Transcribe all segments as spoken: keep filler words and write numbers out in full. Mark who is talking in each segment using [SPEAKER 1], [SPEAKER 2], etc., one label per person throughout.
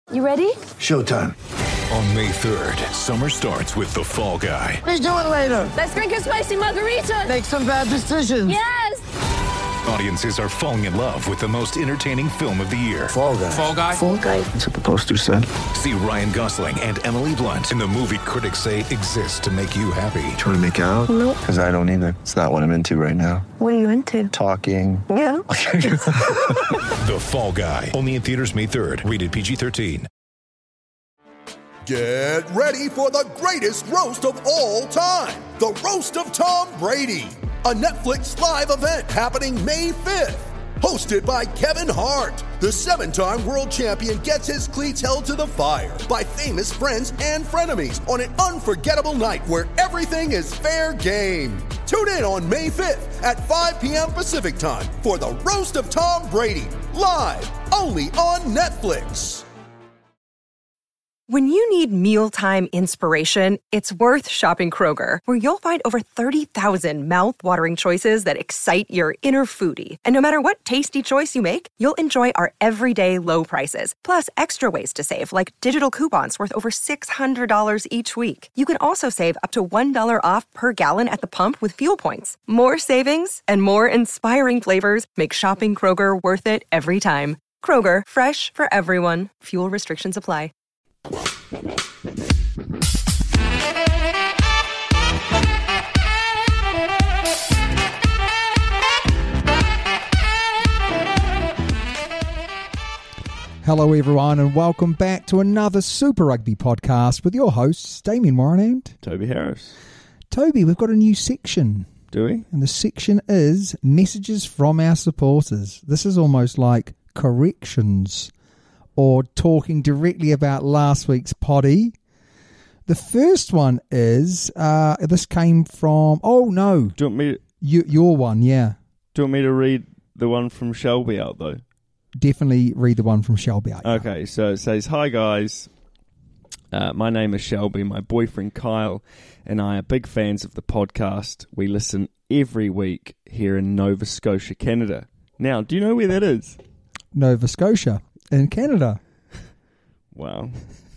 [SPEAKER 1] You ready?
[SPEAKER 2] Showtime.
[SPEAKER 3] On May third, summer starts with The Fall Guy.
[SPEAKER 4] Let's do it later.
[SPEAKER 1] Let's drink a spicy margarita.
[SPEAKER 4] Make some bad decisions.
[SPEAKER 1] Yes!
[SPEAKER 3] Audiences are falling in love with the most entertaining film of the year.
[SPEAKER 2] Fall Guy.
[SPEAKER 3] Fall Guy?
[SPEAKER 1] Fall Guy.
[SPEAKER 2] That's what the poster said.
[SPEAKER 3] See Ryan Gosling and Emily Blunt in the movie critics say exists to make you happy.
[SPEAKER 2] Trying to make it out?
[SPEAKER 1] Nope.
[SPEAKER 2] Because I don't either. It's not what I'm into right now.
[SPEAKER 1] What are you into?
[SPEAKER 2] Talking.
[SPEAKER 1] Yeah.
[SPEAKER 3] The Fall Guy. Only in theaters May third. Rated P G thirteen.
[SPEAKER 5] Get ready for the greatest roast of all time. The Roast of Tom Brady. A Netflix live event happening May fifth. Hosted by Kevin Hart. The seven-time world champion gets his cleats held to the fire by famous friends and frenemies on an unforgettable night where everything is fair game. Tune in on May fifth at five p.m. Pacific time for the Roast of Tom Brady. Live only on Netflix.
[SPEAKER 6] When you need mealtime inspiration, it's worth shopping Kroger, where you'll find over thirty thousand mouth-watering choices that excite your inner foodie. And no matter what tasty choice you make, you'll enjoy our everyday low prices, plus extra ways to save, like digital coupons worth over six hundred dollars each week. You can also save up to one dollar off per gallon at the pump with fuel points. More savings and more inspiring flavors make shopping Kroger worth it every time. Kroger, fresh for everyone. Fuel restrictions apply.
[SPEAKER 7] Hello everyone and welcome back to another Super Rugby podcast with your hosts Damien Moran and
[SPEAKER 8] Toby Harris.
[SPEAKER 7] Toby, we've got a new section.
[SPEAKER 8] Do we?
[SPEAKER 7] And the section is messages from our supporters. This is almost like corrections or talking directly about last week's potty. The first one is, uh, this came from, oh no.
[SPEAKER 8] Do you want me to,
[SPEAKER 7] you, your one, yeah.
[SPEAKER 8] Do you want me to read the one from Shelby out though?
[SPEAKER 7] Definitely read the one from Shelby out.
[SPEAKER 8] Okay, so it says, hi guys, uh, my name is Shelby, my boyfriend Kyle and I are big fans of the podcast. We listen every week here in Nova Scotia, Canada. Now, do you know where that is?
[SPEAKER 7] Nova Scotia. In Canada.
[SPEAKER 8] Wow.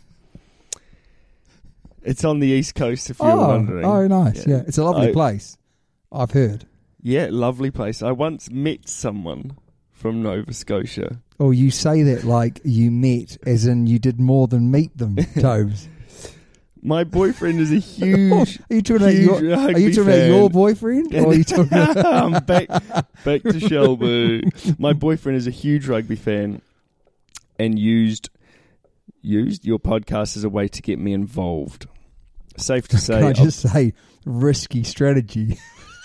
[SPEAKER 8] It's on the East Coast, if you're
[SPEAKER 7] oh,
[SPEAKER 8] wondering.
[SPEAKER 7] Oh, nice. Yeah, yeah. It's a lovely
[SPEAKER 8] I,
[SPEAKER 7] place, I've heard.
[SPEAKER 8] Yeah, lovely place. I once met someone from Nova Scotia.
[SPEAKER 7] Oh, you say that like you met, as in you did more than meet them, Tobes.
[SPEAKER 8] My boyfriend is a huge,
[SPEAKER 7] are you talking,
[SPEAKER 8] huge
[SPEAKER 7] about, your, are you talking about your boyfriend? Or are you talking about...
[SPEAKER 8] I'm back, back to Shelby. My boyfriend is a huge rugby fan and used used your podcast as a way to get me involved. Safe to say...
[SPEAKER 7] Can I just I'll, say, risky strategy.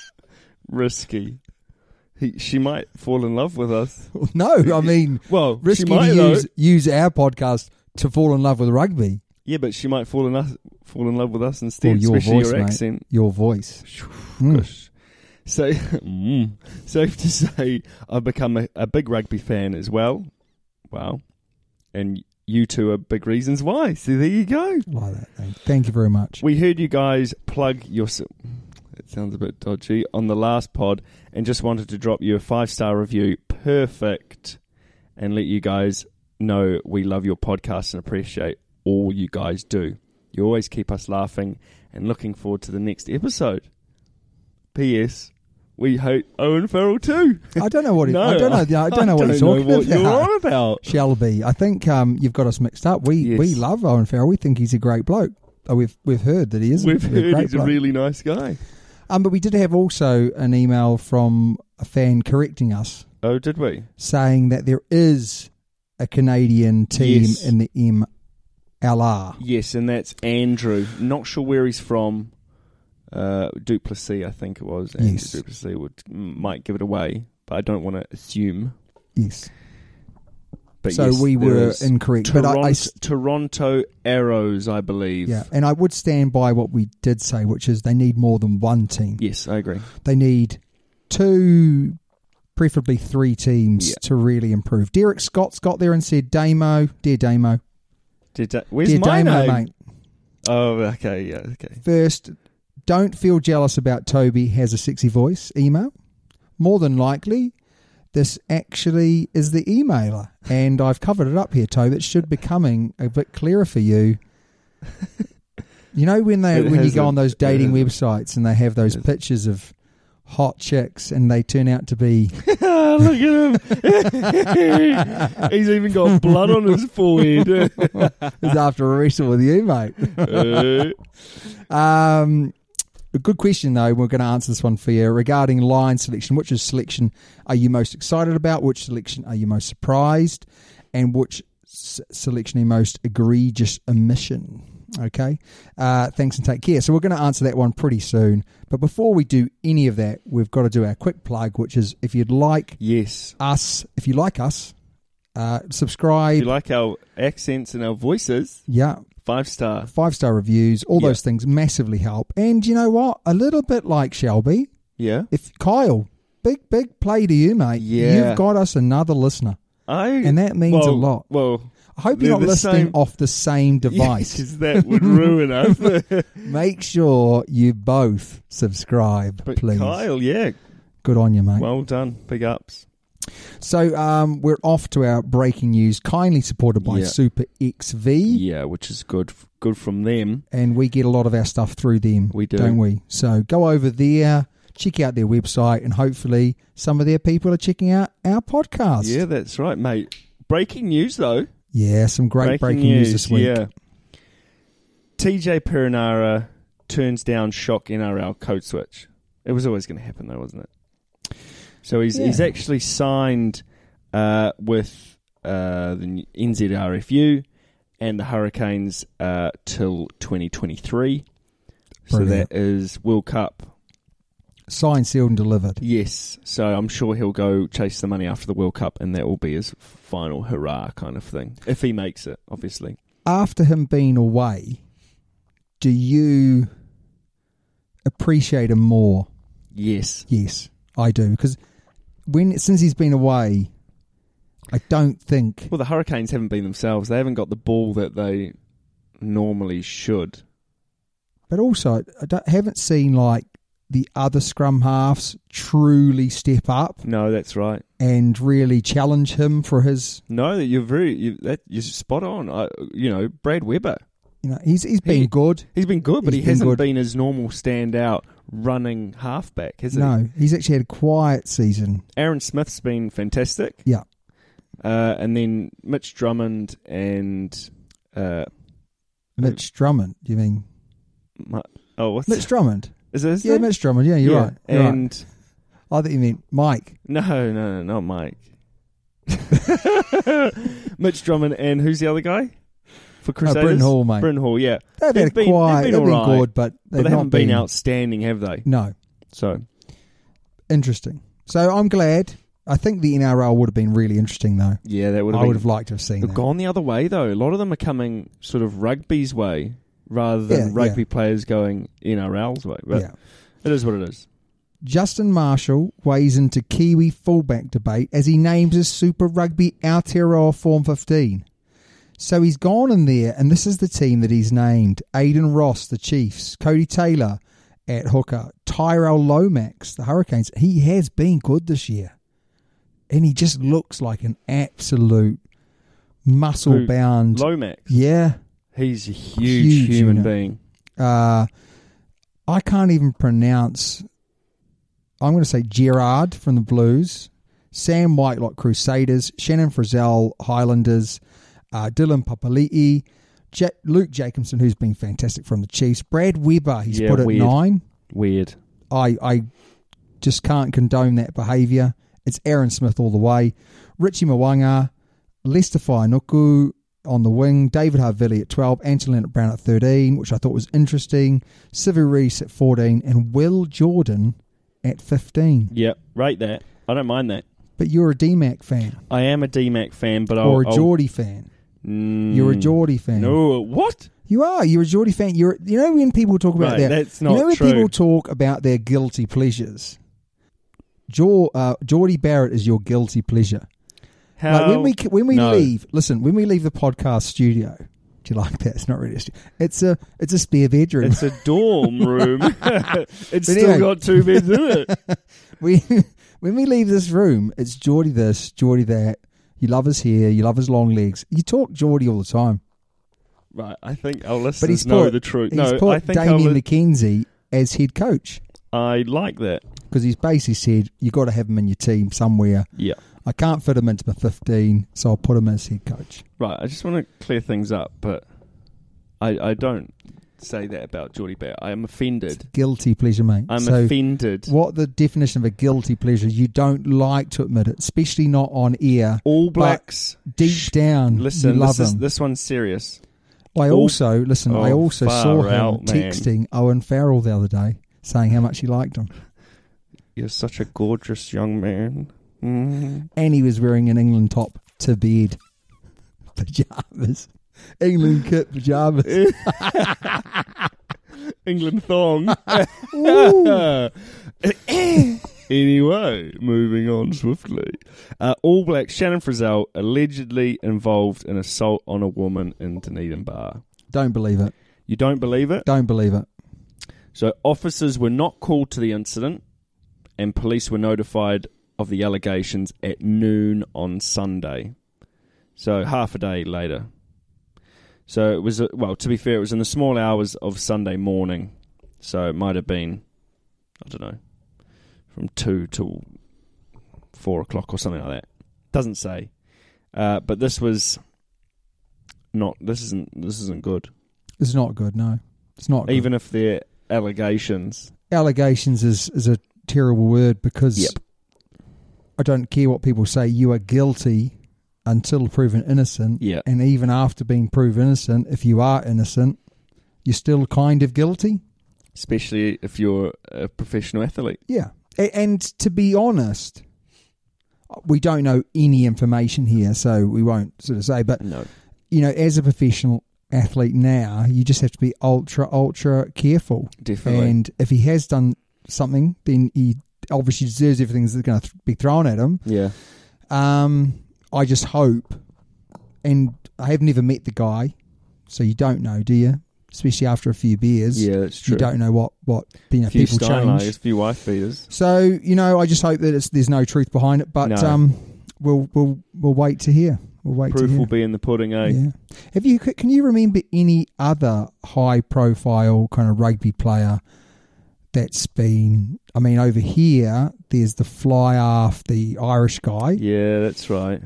[SPEAKER 8] Risky. He, she might fall in love with us.
[SPEAKER 7] No, I mean,
[SPEAKER 8] well,
[SPEAKER 7] risky
[SPEAKER 8] she might,
[SPEAKER 7] to use,
[SPEAKER 8] though.
[SPEAKER 7] use our podcast to fall in love with rugby.
[SPEAKER 8] Yeah, but she might fall in us, fall in love with us instead,
[SPEAKER 7] well, your
[SPEAKER 8] especially
[SPEAKER 7] voice,
[SPEAKER 8] your
[SPEAKER 7] mate.
[SPEAKER 8] accent.
[SPEAKER 7] Your voice.
[SPEAKER 8] Mm. Gosh. So, mm, safe to say, I've become a, a big rugby fan as well. Wow. And you two are big reasons why. So there you go.
[SPEAKER 7] Like that, thank, thank you very much.
[SPEAKER 8] We heard you guys plug your... It sounds a bit dodgy. On the last pod, and just wanted to drop you a five-star review. Perfect. And let you guys know we love your podcast and appreciate all you guys do. You always keep us laughing and looking forward to the next episode. P S. We hate Owen Farrell too.
[SPEAKER 7] I don't know what he,
[SPEAKER 8] no,
[SPEAKER 7] I don't know. I don't know
[SPEAKER 8] I
[SPEAKER 7] what
[SPEAKER 8] don't
[SPEAKER 7] he's
[SPEAKER 8] know
[SPEAKER 7] talking
[SPEAKER 8] what
[SPEAKER 7] about.
[SPEAKER 8] You're on about
[SPEAKER 7] Shelby. I think um, you've got us mixed up. We
[SPEAKER 8] yes.
[SPEAKER 7] we love Owen Farrell. We think he's a great bloke. Oh, we've we've heard that he is.
[SPEAKER 8] We've
[SPEAKER 7] a,
[SPEAKER 8] heard
[SPEAKER 7] a great
[SPEAKER 8] he's
[SPEAKER 7] bloke.
[SPEAKER 8] a really nice guy.
[SPEAKER 7] Um, but we did have also an email from a fan correcting us.
[SPEAKER 8] Oh, did we?
[SPEAKER 7] Saying that there is a Canadian team
[SPEAKER 8] yes.
[SPEAKER 7] in the M L R.
[SPEAKER 8] Yes, and that's Andrew. Not sure where he's from. Uh, Duplessis, I think it was. Andrew
[SPEAKER 7] yes.
[SPEAKER 8] Duplessis would might give it away, but I don't want to assume.
[SPEAKER 7] Yes.
[SPEAKER 8] But
[SPEAKER 7] so
[SPEAKER 8] yes,
[SPEAKER 7] we were incorrect.
[SPEAKER 8] Toronto,
[SPEAKER 7] but I, I,
[SPEAKER 8] Toronto Arrows, I believe.
[SPEAKER 7] Yeah, and I would stand by what we did say, which is they need more than one team.
[SPEAKER 8] Yes, I agree.
[SPEAKER 7] They need two, preferably three teams yeah. to really improve. Derek Scott's got there and said, Damo, dear Damo.
[SPEAKER 8] Dear da- Where's
[SPEAKER 7] dear
[SPEAKER 8] my
[SPEAKER 7] Damo,
[SPEAKER 8] name?
[SPEAKER 7] mate.
[SPEAKER 8] Oh, okay, yeah, okay.
[SPEAKER 7] First, don't feel jealous about Toby has a sexy voice email. More than likely, this actually is the emailer. And I've covered it up here, Tobe. It should be coming a bit clearer for you. You know when they
[SPEAKER 8] It
[SPEAKER 7] when you go
[SPEAKER 8] hasn't.
[SPEAKER 7] on those dating
[SPEAKER 8] It
[SPEAKER 7] websites and they have those pictures of hot chicks and they turn out to be
[SPEAKER 8] Look at him. He's even got blood on his forehead.
[SPEAKER 7] it's after a wrestle with you, mate. um, a good question though. We're going to answer this one for you regarding line selection. Which is selection are you most excited about? Which selection are you most surprised? And which s- selection are you most egregious omission? Okay, uh, thanks and take care. So we're going to answer that one pretty soon. But before we do any of that, we've got to do our quick plug, which is if you'd like
[SPEAKER 8] Yes.
[SPEAKER 7] us, if you like us, uh, subscribe.
[SPEAKER 8] If you like our accents and our voices,
[SPEAKER 7] yeah,
[SPEAKER 8] five star.
[SPEAKER 7] five star reviews, all
[SPEAKER 8] Yeah.
[SPEAKER 7] those things massively help. And you know what? A little bit like Shelby,
[SPEAKER 8] Yeah.
[SPEAKER 7] if Kyle, big big play to you, mate.
[SPEAKER 8] Yeah.
[SPEAKER 7] You've got us another listener.
[SPEAKER 8] I,
[SPEAKER 7] And that means
[SPEAKER 8] well,
[SPEAKER 7] a lot.
[SPEAKER 8] Well,
[SPEAKER 7] I hope
[SPEAKER 8] they're
[SPEAKER 7] you're not
[SPEAKER 8] the
[SPEAKER 7] listening
[SPEAKER 8] same-
[SPEAKER 7] off the same device.
[SPEAKER 8] because that would ruin us.
[SPEAKER 7] Make sure you both subscribe,
[SPEAKER 8] But
[SPEAKER 7] please.
[SPEAKER 8] Kyle, yeah,
[SPEAKER 7] Good on you, mate.
[SPEAKER 8] well done. Big ups.
[SPEAKER 7] So um, we're off to our breaking news, kindly supported by
[SPEAKER 8] Yeah.
[SPEAKER 7] Super X V.
[SPEAKER 8] Yeah, which is good. Good from them.
[SPEAKER 7] And we get a lot of our stuff through them,
[SPEAKER 8] We do.
[SPEAKER 7] don't we? So go over there, check out their website, and hopefully some of their people are checking out our podcast.
[SPEAKER 8] Yeah, that's right, mate. Breaking news though.
[SPEAKER 7] Yeah, some great breaking, news, this week.
[SPEAKER 8] Yeah. T J Perinara turns down shock N R L code switch. It was always going to happen though, wasn't it? So he's
[SPEAKER 7] Yeah.
[SPEAKER 8] he's actually signed uh, with uh, the N Z R F U and the Hurricanes uh, till twenty twenty-three. So
[SPEAKER 7] Brilliant.
[SPEAKER 8] that is World Cup.
[SPEAKER 7] Signed, sealed, and delivered.
[SPEAKER 8] Yes. So I'm sure he'll go chase the money after the World Cup, and that will be his final hurrah kind of thing. If he makes it, obviously.
[SPEAKER 7] After him being away, do you appreciate him more?
[SPEAKER 8] Yes.
[SPEAKER 7] Yes, I do. Because when since he's been away, I don't think...
[SPEAKER 8] Well, the Hurricanes haven't been themselves. They haven't got the ball that they normally should.
[SPEAKER 7] But also, I don't, haven't seen like the other scrum halves truly step up
[SPEAKER 8] No, that's right.
[SPEAKER 7] and really challenge him for his...
[SPEAKER 8] No, you're very you, that you're spot on. I, you know, Brad Weber.
[SPEAKER 7] You know, he's he's been
[SPEAKER 8] He-
[SPEAKER 7] good.
[SPEAKER 8] He's been good, but
[SPEAKER 7] He's
[SPEAKER 8] he
[SPEAKER 7] been
[SPEAKER 8] hasn't
[SPEAKER 7] good.
[SPEAKER 8] been his normal standout running halfback, has he?
[SPEAKER 7] No, he's actually had a quiet season.
[SPEAKER 8] Aaron Smith's been fantastic.
[SPEAKER 7] Yeah.
[SPEAKER 8] Uh, and then Mitch Drummond and uh,
[SPEAKER 7] Mitch Drummond, you mean?
[SPEAKER 8] my, oh, what's
[SPEAKER 7] Mitch Drummond?
[SPEAKER 8] is it his
[SPEAKER 7] Yeah,
[SPEAKER 8] name?
[SPEAKER 7] Mitch Drummond. Yeah, you're
[SPEAKER 8] Yeah,
[SPEAKER 7] right. You're right.
[SPEAKER 8] and
[SPEAKER 7] I thought you meant Mike.
[SPEAKER 8] no, no, no, not Mike. Mitch Drummond and who's the other guy for Crusaders?
[SPEAKER 7] Britton Hall, mate.
[SPEAKER 8] Britton Hall, yeah.
[SPEAKER 7] They've, had a
[SPEAKER 8] been,
[SPEAKER 7] quiet,
[SPEAKER 8] they've
[SPEAKER 7] they've
[SPEAKER 8] been,
[SPEAKER 7] been
[SPEAKER 8] all right,
[SPEAKER 7] good, but they've
[SPEAKER 8] but they
[SPEAKER 7] not
[SPEAKER 8] haven't been outstanding, have they?
[SPEAKER 7] No.
[SPEAKER 8] So
[SPEAKER 7] Interesting. So I'm glad. I think the N R L would have been really interesting, though.
[SPEAKER 8] yeah, that would have
[SPEAKER 7] I
[SPEAKER 8] been.
[SPEAKER 7] would have liked to have seen
[SPEAKER 8] They've
[SPEAKER 7] that.
[SPEAKER 8] gone the other way though. A lot of them are coming sort of rugby's way rather than
[SPEAKER 7] Yeah,
[SPEAKER 8] rugby
[SPEAKER 7] yeah.
[SPEAKER 8] players going N R L's way. But
[SPEAKER 7] Yeah.
[SPEAKER 8] it is what it is.
[SPEAKER 7] Justin Marshall weighs into Kiwi fullback debate as he names his Super Rugby Aotearoa Form fifteen. So he's gone in there, and this is the team that he's named. Aidan Ross, the Chiefs. Cody Taylor at hooker. Tyrell Lomax, the Hurricanes. He has been good this year. And he just looks like an absolute muscle-bound...
[SPEAKER 8] Lomax.
[SPEAKER 7] Yeah.
[SPEAKER 8] He's a huge,
[SPEAKER 7] Huge
[SPEAKER 8] human
[SPEAKER 7] unit.
[SPEAKER 8] being.
[SPEAKER 7] Uh, I can't even pronounce... I'm going to say Gerard from the Blues, Sam Whitelock Crusaders, Shannon Frizzell Highlanders, uh, Dylan Papali'i, ja- Luke Jacobson, who's been fantastic from the Chiefs, Brad Weber, he's
[SPEAKER 8] Yeah,
[SPEAKER 7] put at
[SPEAKER 8] weird.
[SPEAKER 7] nine.
[SPEAKER 8] Weird.
[SPEAKER 7] I, I just can't condone that behaviour. It's Aaron Smith all the way. Richie Mwanga, Lester Whainuku on the wing, David Havili at twelve, Angelina Brown at thirteen, which I thought was interesting, Sivu Reese at fourteen, and Will Jordan at fifteen.
[SPEAKER 8] Yeah, rate that. I don't mind that.
[SPEAKER 7] But you're a D MAC fan.
[SPEAKER 8] I am a D MAC fan, but I'll...
[SPEAKER 7] Or a
[SPEAKER 8] I'll-
[SPEAKER 7] Geordie fan.
[SPEAKER 8] Mm,
[SPEAKER 7] You're a Geordie fan.
[SPEAKER 8] No, what?
[SPEAKER 7] You are. You're a Geordie fan. You're. You know when people talk about
[SPEAKER 8] Right,
[SPEAKER 7] their...
[SPEAKER 8] that's
[SPEAKER 7] You
[SPEAKER 8] not
[SPEAKER 7] know when
[SPEAKER 8] true.
[SPEAKER 7] people talk about their guilty pleasures? Geor, uh, Geordie Barrett is your guilty pleasure.
[SPEAKER 8] How?
[SPEAKER 7] Like when we when we
[SPEAKER 8] No.
[SPEAKER 7] leave, listen, when we leave the podcast studio, do you like that? It's not really a studio. It's a it's a spare bedroom.
[SPEAKER 8] It's a dorm room. It's
[SPEAKER 7] But
[SPEAKER 8] still
[SPEAKER 7] anyway.
[SPEAKER 8] got two beds in it.
[SPEAKER 7] we when we leave this room, it's Geordie this, Geordie that. You love his hair, you love his long legs. You talk Geordie all the time.
[SPEAKER 8] Right, I think our listeners
[SPEAKER 7] But he's
[SPEAKER 8] know
[SPEAKER 7] put,
[SPEAKER 8] the truth.
[SPEAKER 7] He's
[SPEAKER 8] No,
[SPEAKER 7] put
[SPEAKER 8] I think our
[SPEAKER 7] Damien
[SPEAKER 8] li-
[SPEAKER 7] McKenzie as head coach.
[SPEAKER 8] I like that.
[SPEAKER 7] Because he's basically said, you've got to have him in your team somewhere.
[SPEAKER 8] Yeah.
[SPEAKER 7] I can't fit him into my fifteen, so I'll put him as head coach.
[SPEAKER 8] Right, I just want to clear things up, but I, I don't say that about Geordie Bear. I am offended.
[SPEAKER 7] Guilty pleasure, mate.
[SPEAKER 8] I'm
[SPEAKER 7] so
[SPEAKER 8] offended.
[SPEAKER 7] What the definition of a guilty pleasure? You don't like to admit it, especially not on air.
[SPEAKER 8] All Blacks.
[SPEAKER 7] Deep
[SPEAKER 8] Shh,
[SPEAKER 7] down,
[SPEAKER 8] listen,
[SPEAKER 7] you love
[SPEAKER 8] this, is,
[SPEAKER 7] him.
[SPEAKER 8] this one's serious.
[SPEAKER 7] I
[SPEAKER 8] All,
[SPEAKER 7] also, listen,
[SPEAKER 8] oh,
[SPEAKER 7] I also saw him
[SPEAKER 8] out,
[SPEAKER 7] texting Owen Farrell the other day, saying how much he liked him.
[SPEAKER 8] You're such a gorgeous young man. Mm.
[SPEAKER 7] And he was wearing an England top to bed. Pyjamas. England kit pyjamas.
[SPEAKER 8] England thong. Anyway, moving on swiftly. Uh, All Blacks Shannon Frizzell allegedly involved in assault on a woman in Dunedin Bar.
[SPEAKER 7] Don't believe it.
[SPEAKER 8] You don't believe it?
[SPEAKER 7] Don't believe it.
[SPEAKER 8] So officers were not called to the incident, and police were notified of the allegations at noon on Sunday. So half a day later. So it was, well, to be fair, it was in the small hours of Sunday morning. So it might have been, I don't know, from two till four o'clock or something like that. Doesn't say. Uh, but this was not, this isn't, this isn't good.
[SPEAKER 7] It's not good, no. It's not good.
[SPEAKER 8] Even if they're allegations.
[SPEAKER 7] Allegations is, is a terrible word because
[SPEAKER 8] Yep.
[SPEAKER 7] I don't care what people say. You are guilty until proven innocent.
[SPEAKER 8] Yeah.
[SPEAKER 7] And even after being proven innocent, if you are innocent, you're still kind of guilty.
[SPEAKER 8] Especially if you're a professional athlete.
[SPEAKER 7] Yeah. A- And to be honest, we don't know any information here, so we won't sort of say. But,
[SPEAKER 8] No.
[SPEAKER 7] you know, as a professional athlete now, you just have to be ultra, ultra careful.
[SPEAKER 8] Definitely.
[SPEAKER 7] And if he has done something, then he obviously deserves everything that's going to th- be thrown at him.
[SPEAKER 8] Yeah.
[SPEAKER 7] Um, I just hope, and I have never met the guy, so you don't know, do you? Especially after a few beers.
[SPEAKER 8] Yeah, that's true.
[SPEAKER 7] You don't know what, what you know,
[SPEAKER 8] A few
[SPEAKER 7] people
[SPEAKER 8] Steinleys,
[SPEAKER 7] change.
[SPEAKER 8] a few wife beaters.
[SPEAKER 7] So, you know, I just hope that it's, there's no truth behind it, but
[SPEAKER 8] No.
[SPEAKER 7] um, we'll we'll we'll wait to hear. We'll wait to
[SPEAKER 8] Proof
[SPEAKER 7] hear.
[SPEAKER 8] will be in the pudding, eh?
[SPEAKER 7] Yeah. Have you? Can you remember any other high-profile kind of rugby player that's been? I mean, over here, there's the fly half, the Irish guy.
[SPEAKER 8] Yeah, that's right.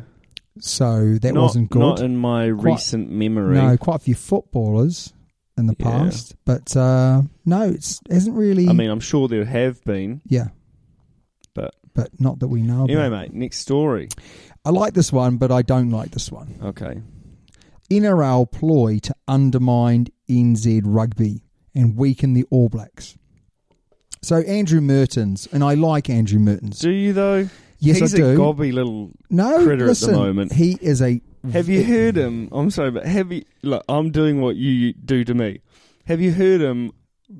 [SPEAKER 7] So that
[SPEAKER 8] not,
[SPEAKER 7] wasn't good.
[SPEAKER 8] Not in my
[SPEAKER 7] Quite-
[SPEAKER 8] recent memory.
[SPEAKER 7] No, quite a few footballers in the
[SPEAKER 8] Yeah.
[SPEAKER 7] past, but uh, no, it's hasn't really.
[SPEAKER 8] I mean, I'm sure there have been,
[SPEAKER 7] yeah,
[SPEAKER 8] but
[SPEAKER 7] but not that we know
[SPEAKER 8] anyway,
[SPEAKER 7] about.
[SPEAKER 8] mate. Next story.
[SPEAKER 7] I like this one, but I don't like this one.
[SPEAKER 8] Okay.
[SPEAKER 7] N R L ploy to undermine N Z rugby and weaken the All Blacks. So Andrew Mertens, and I like Andrew Mertens.
[SPEAKER 8] Do you though?
[SPEAKER 7] Yes,
[SPEAKER 8] He's
[SPEAKER 7] I do.
[SPEAKER 8] a gobby little
[SPEAKER 7] no,
[SPEAKER 8] critter
[SPEAKER 7] listen,
[SPEAKER 8] at the moment.
[SPEAKER 7] he is a.
[SPEAKER 8] Have you heard him? I'm sorry, but have you? Look, I'm doing what you do to me. Have you heard him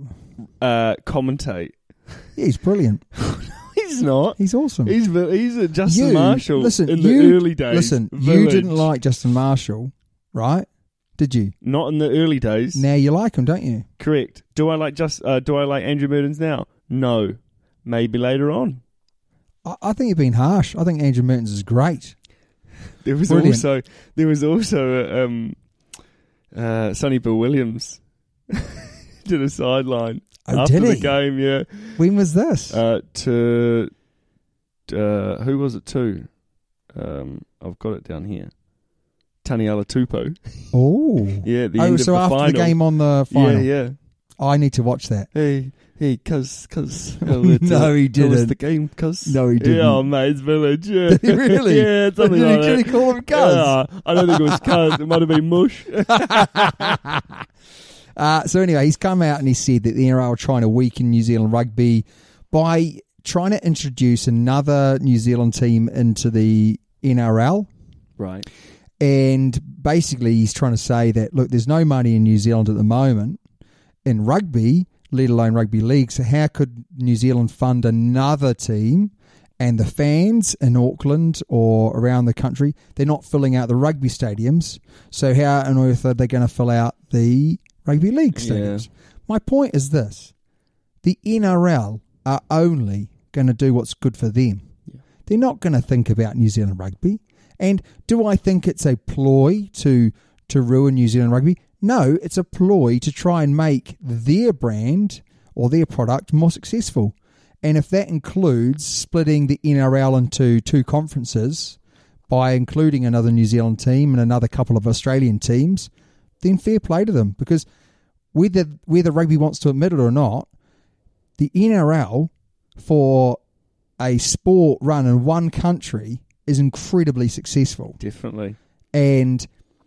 [SPEAKER 8] uh, commentate?
[SPEAKER 7] Yeah, he's brilliant.
[SPEAKER 8] He's not.
[SPEAKER 7] He's awesome.
[SPEAKER 8] He's he's a Justin
[SPEAKER 7] you,
[SPEAKER 8] Marshall
[SPEAKER 7] listen,
[SPEAKER 8] in
[SPEAKER 7] you,
[SPEAKER 8] the early days.
[SPEAKER 7] Listen,
[SPEAKER 8] Village.
[SPEAKER 7] you didn't like Justin Marshall, right? Did you?
[SPEAKER 8] Not in the early days.
[SPEAKER 7] Now you like him, don't you?
[SPEAKER 8] Correct. Do I like just? Uh, do I like Andrew Mertens now? No. Maybe later on.
[SPEAKER 7] I, I think you've been harsh. I think Andrew Mertens is great.
[SPEAKER 8] There was
[SPEAKER 7] Brilliant.
[SPEAKER 8] also there was also uh, um, uh, Sonny Bill Williams did a sideline
[SPEAKER 7] Oh,
[SPEAKER 8] after
[SPEAKER 7] did
[SPEAKER 8] the
[SPEAKER 7] he?
[SPEAKER 8] game. Yeah.
[SPEAKER 7] When was this?
[SPEAKER 8] Uh, to uh, who was it to? Um, I've got it down here. Taniela Tupou.
[SPEAKER 7] oh.
[SPEAKER 8] Yeah, at the
[SPEAKER 7] oh,
[SPEAKER 8] end
[SPEAKER 7] so
[SPEAKER 8] of the
[SPEAKER 7] after
[SPEAKER 8] final.
[SPEAKER 7] the game on the final.
[SPEAKER 8] Yeah, yeah.
[SPEAKER 7] I need to watch that.
[SPEAKER 8] Hey, hey, cuz, cuz.
[SPEAKER 7] No, he
[SPEAKER 8] How was
[SPEAKER 7] didn't.
[SPEAKER 8] the game, cuz?
[SPEAKER 7] No, he didn't.
[SPEAKER 8] Yeah, Maid's Village. Yeah.
[SPEAKER 7] Did he really?
[SPEAKER 8] yeah, something
[SPEAKER 7] Did he
[SPEAKER 8] like
[SPEAKER 7] really
[SPEAKER 8] that.
[SPEAKER 7] call him cuz?
[SPEAKER 8] Yeah, I don't think it was cuz. It might have been mush.
[SPEAKER 7] Uh, so anyway, he's come out and he said that the N R L are trying to weaken New Zealand rugby by trying to introduce another New Zealand team into the N R L.
[SPEAKER 8] Right.
[SPEAKER 7] And basically he's trying to say that, look, there's no money in New Zealand at the moment in rugby, let alone rugby league. So how could New Zealand fund another team? And the fans in Auckland or around the country, they're not filling out the rugby stadiums. So how on earth are they going to fill out the rugby league stadiums? Yeah. My point is this. The N R L are only going to do what's good for them.
[SPEAKER 8] Yeah.
[SPEAKER 7] they're not going to think about New Zealand rugby. And do I think it's a ploy to to ruin New Zealand rugby? No, it's a ploy to try and make their brand or their product more successful. And if that includes splitting the N R L into two conferences by including another New Zealand team and another couple of Australian teams, then fair play to them. Because whether whether rugby wants to admit it or not, the N R L for a sport run in one country is incredibly successful.
[SPEAKER 8] Definitely.
[SPEAKER 7] And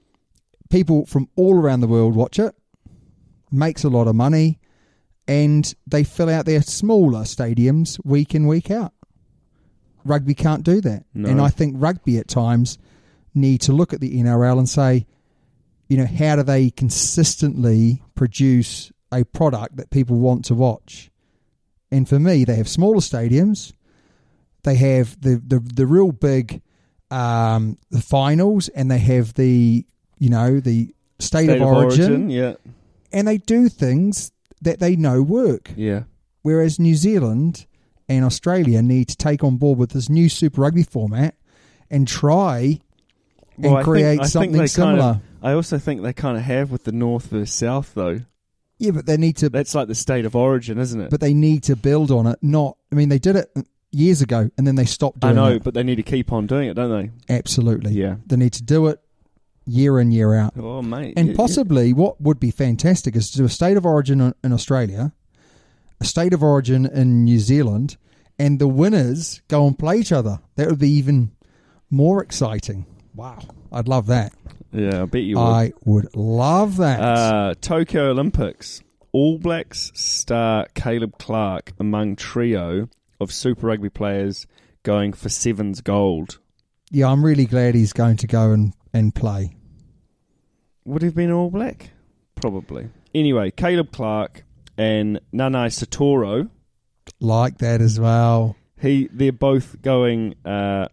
[SPEAKER 7] people from all around the world watch it, makes a lot of money, and they fill out their smaller stadiums week in, week out. Rugby can't do that.
[SPEAKER 8] No.
[SPEAKER 7] And I think rugby at times need to look at the N R L and say, you know, how do they consistently produce a product that people want to watch? And for me, they have smaller stadiums. They have the, the, the real big um, the finals, and they have the, you know, the state,
[SPEAKER 8] State
[SPEAKER 7] of,
[SPEAKER 8] of
[SPEAKER 7] origin,
[SPEAKER 8] origin, yeah.
[SPEAKER 7] And they do things that they know work.
[SPEAKER 8] Yeah.
[SPEAKER 7] Whereas New Zealand and Australia need to take on board with this new Super Rugby format and try and
[SPEAKER 8] Well, I
[SPEAKER 7] create
[SPEAKER 8] think, I
[SPEAKER 7] something
[SPEAKER 8] think they
[SPEAKER 7] similar.
[SPEAKER 8] Kind of, I also think they kind of have with the North versus South, though.
[SPEAKER 7] Yeah, but they need to.
[SPEAKER 8] That's like the state of origin, isn't it?
[SPEAKER 7] But they need to build on it. Not, I mean, they did it years ago, and then they stopped doing
[SPEAKER 8] I know,
[SPEAKER 7] it.
[SPEAKER 8] but they need to keep on doing it, don't they?
[SPEAKER 7] Absolutely.
[SPEAKER 8] Yeah.
[SPEAKER 7] They need to do it year in, year out.
[SPEAKER 8] Oh, mate.
[SPEAKER 7] And
[SPEAKER 8] yeah,
[SPEAKER 7] possibly
[SPEAKER 8] yeah.
[SPEAKER 7] what would be fantastic is to do a state of origin in Australia, a state of origin in New Zealand, and the winners go and play each other. That would be even more exciting. Wow. I'd love that.
[SPEAKER 8] Yeah, I bet you would.
[SPEAKER 7] I would love that.
[SPEAKER 8] Uh, Tokyo Olympics. All Blacks star Caleb Clark among trio of Super Rugby players going for Sevens gold.
[SPEAKER 7] Yeah, I'm really glad he's going to go and, and play.
[SPEAKER 8] Would he have been All Black? Probably. Anyway, Caleb Clark and Nanai Satoro.
[SPEAKER 7] Like that as well.
[SPEAKER 8] He, they're both going uh,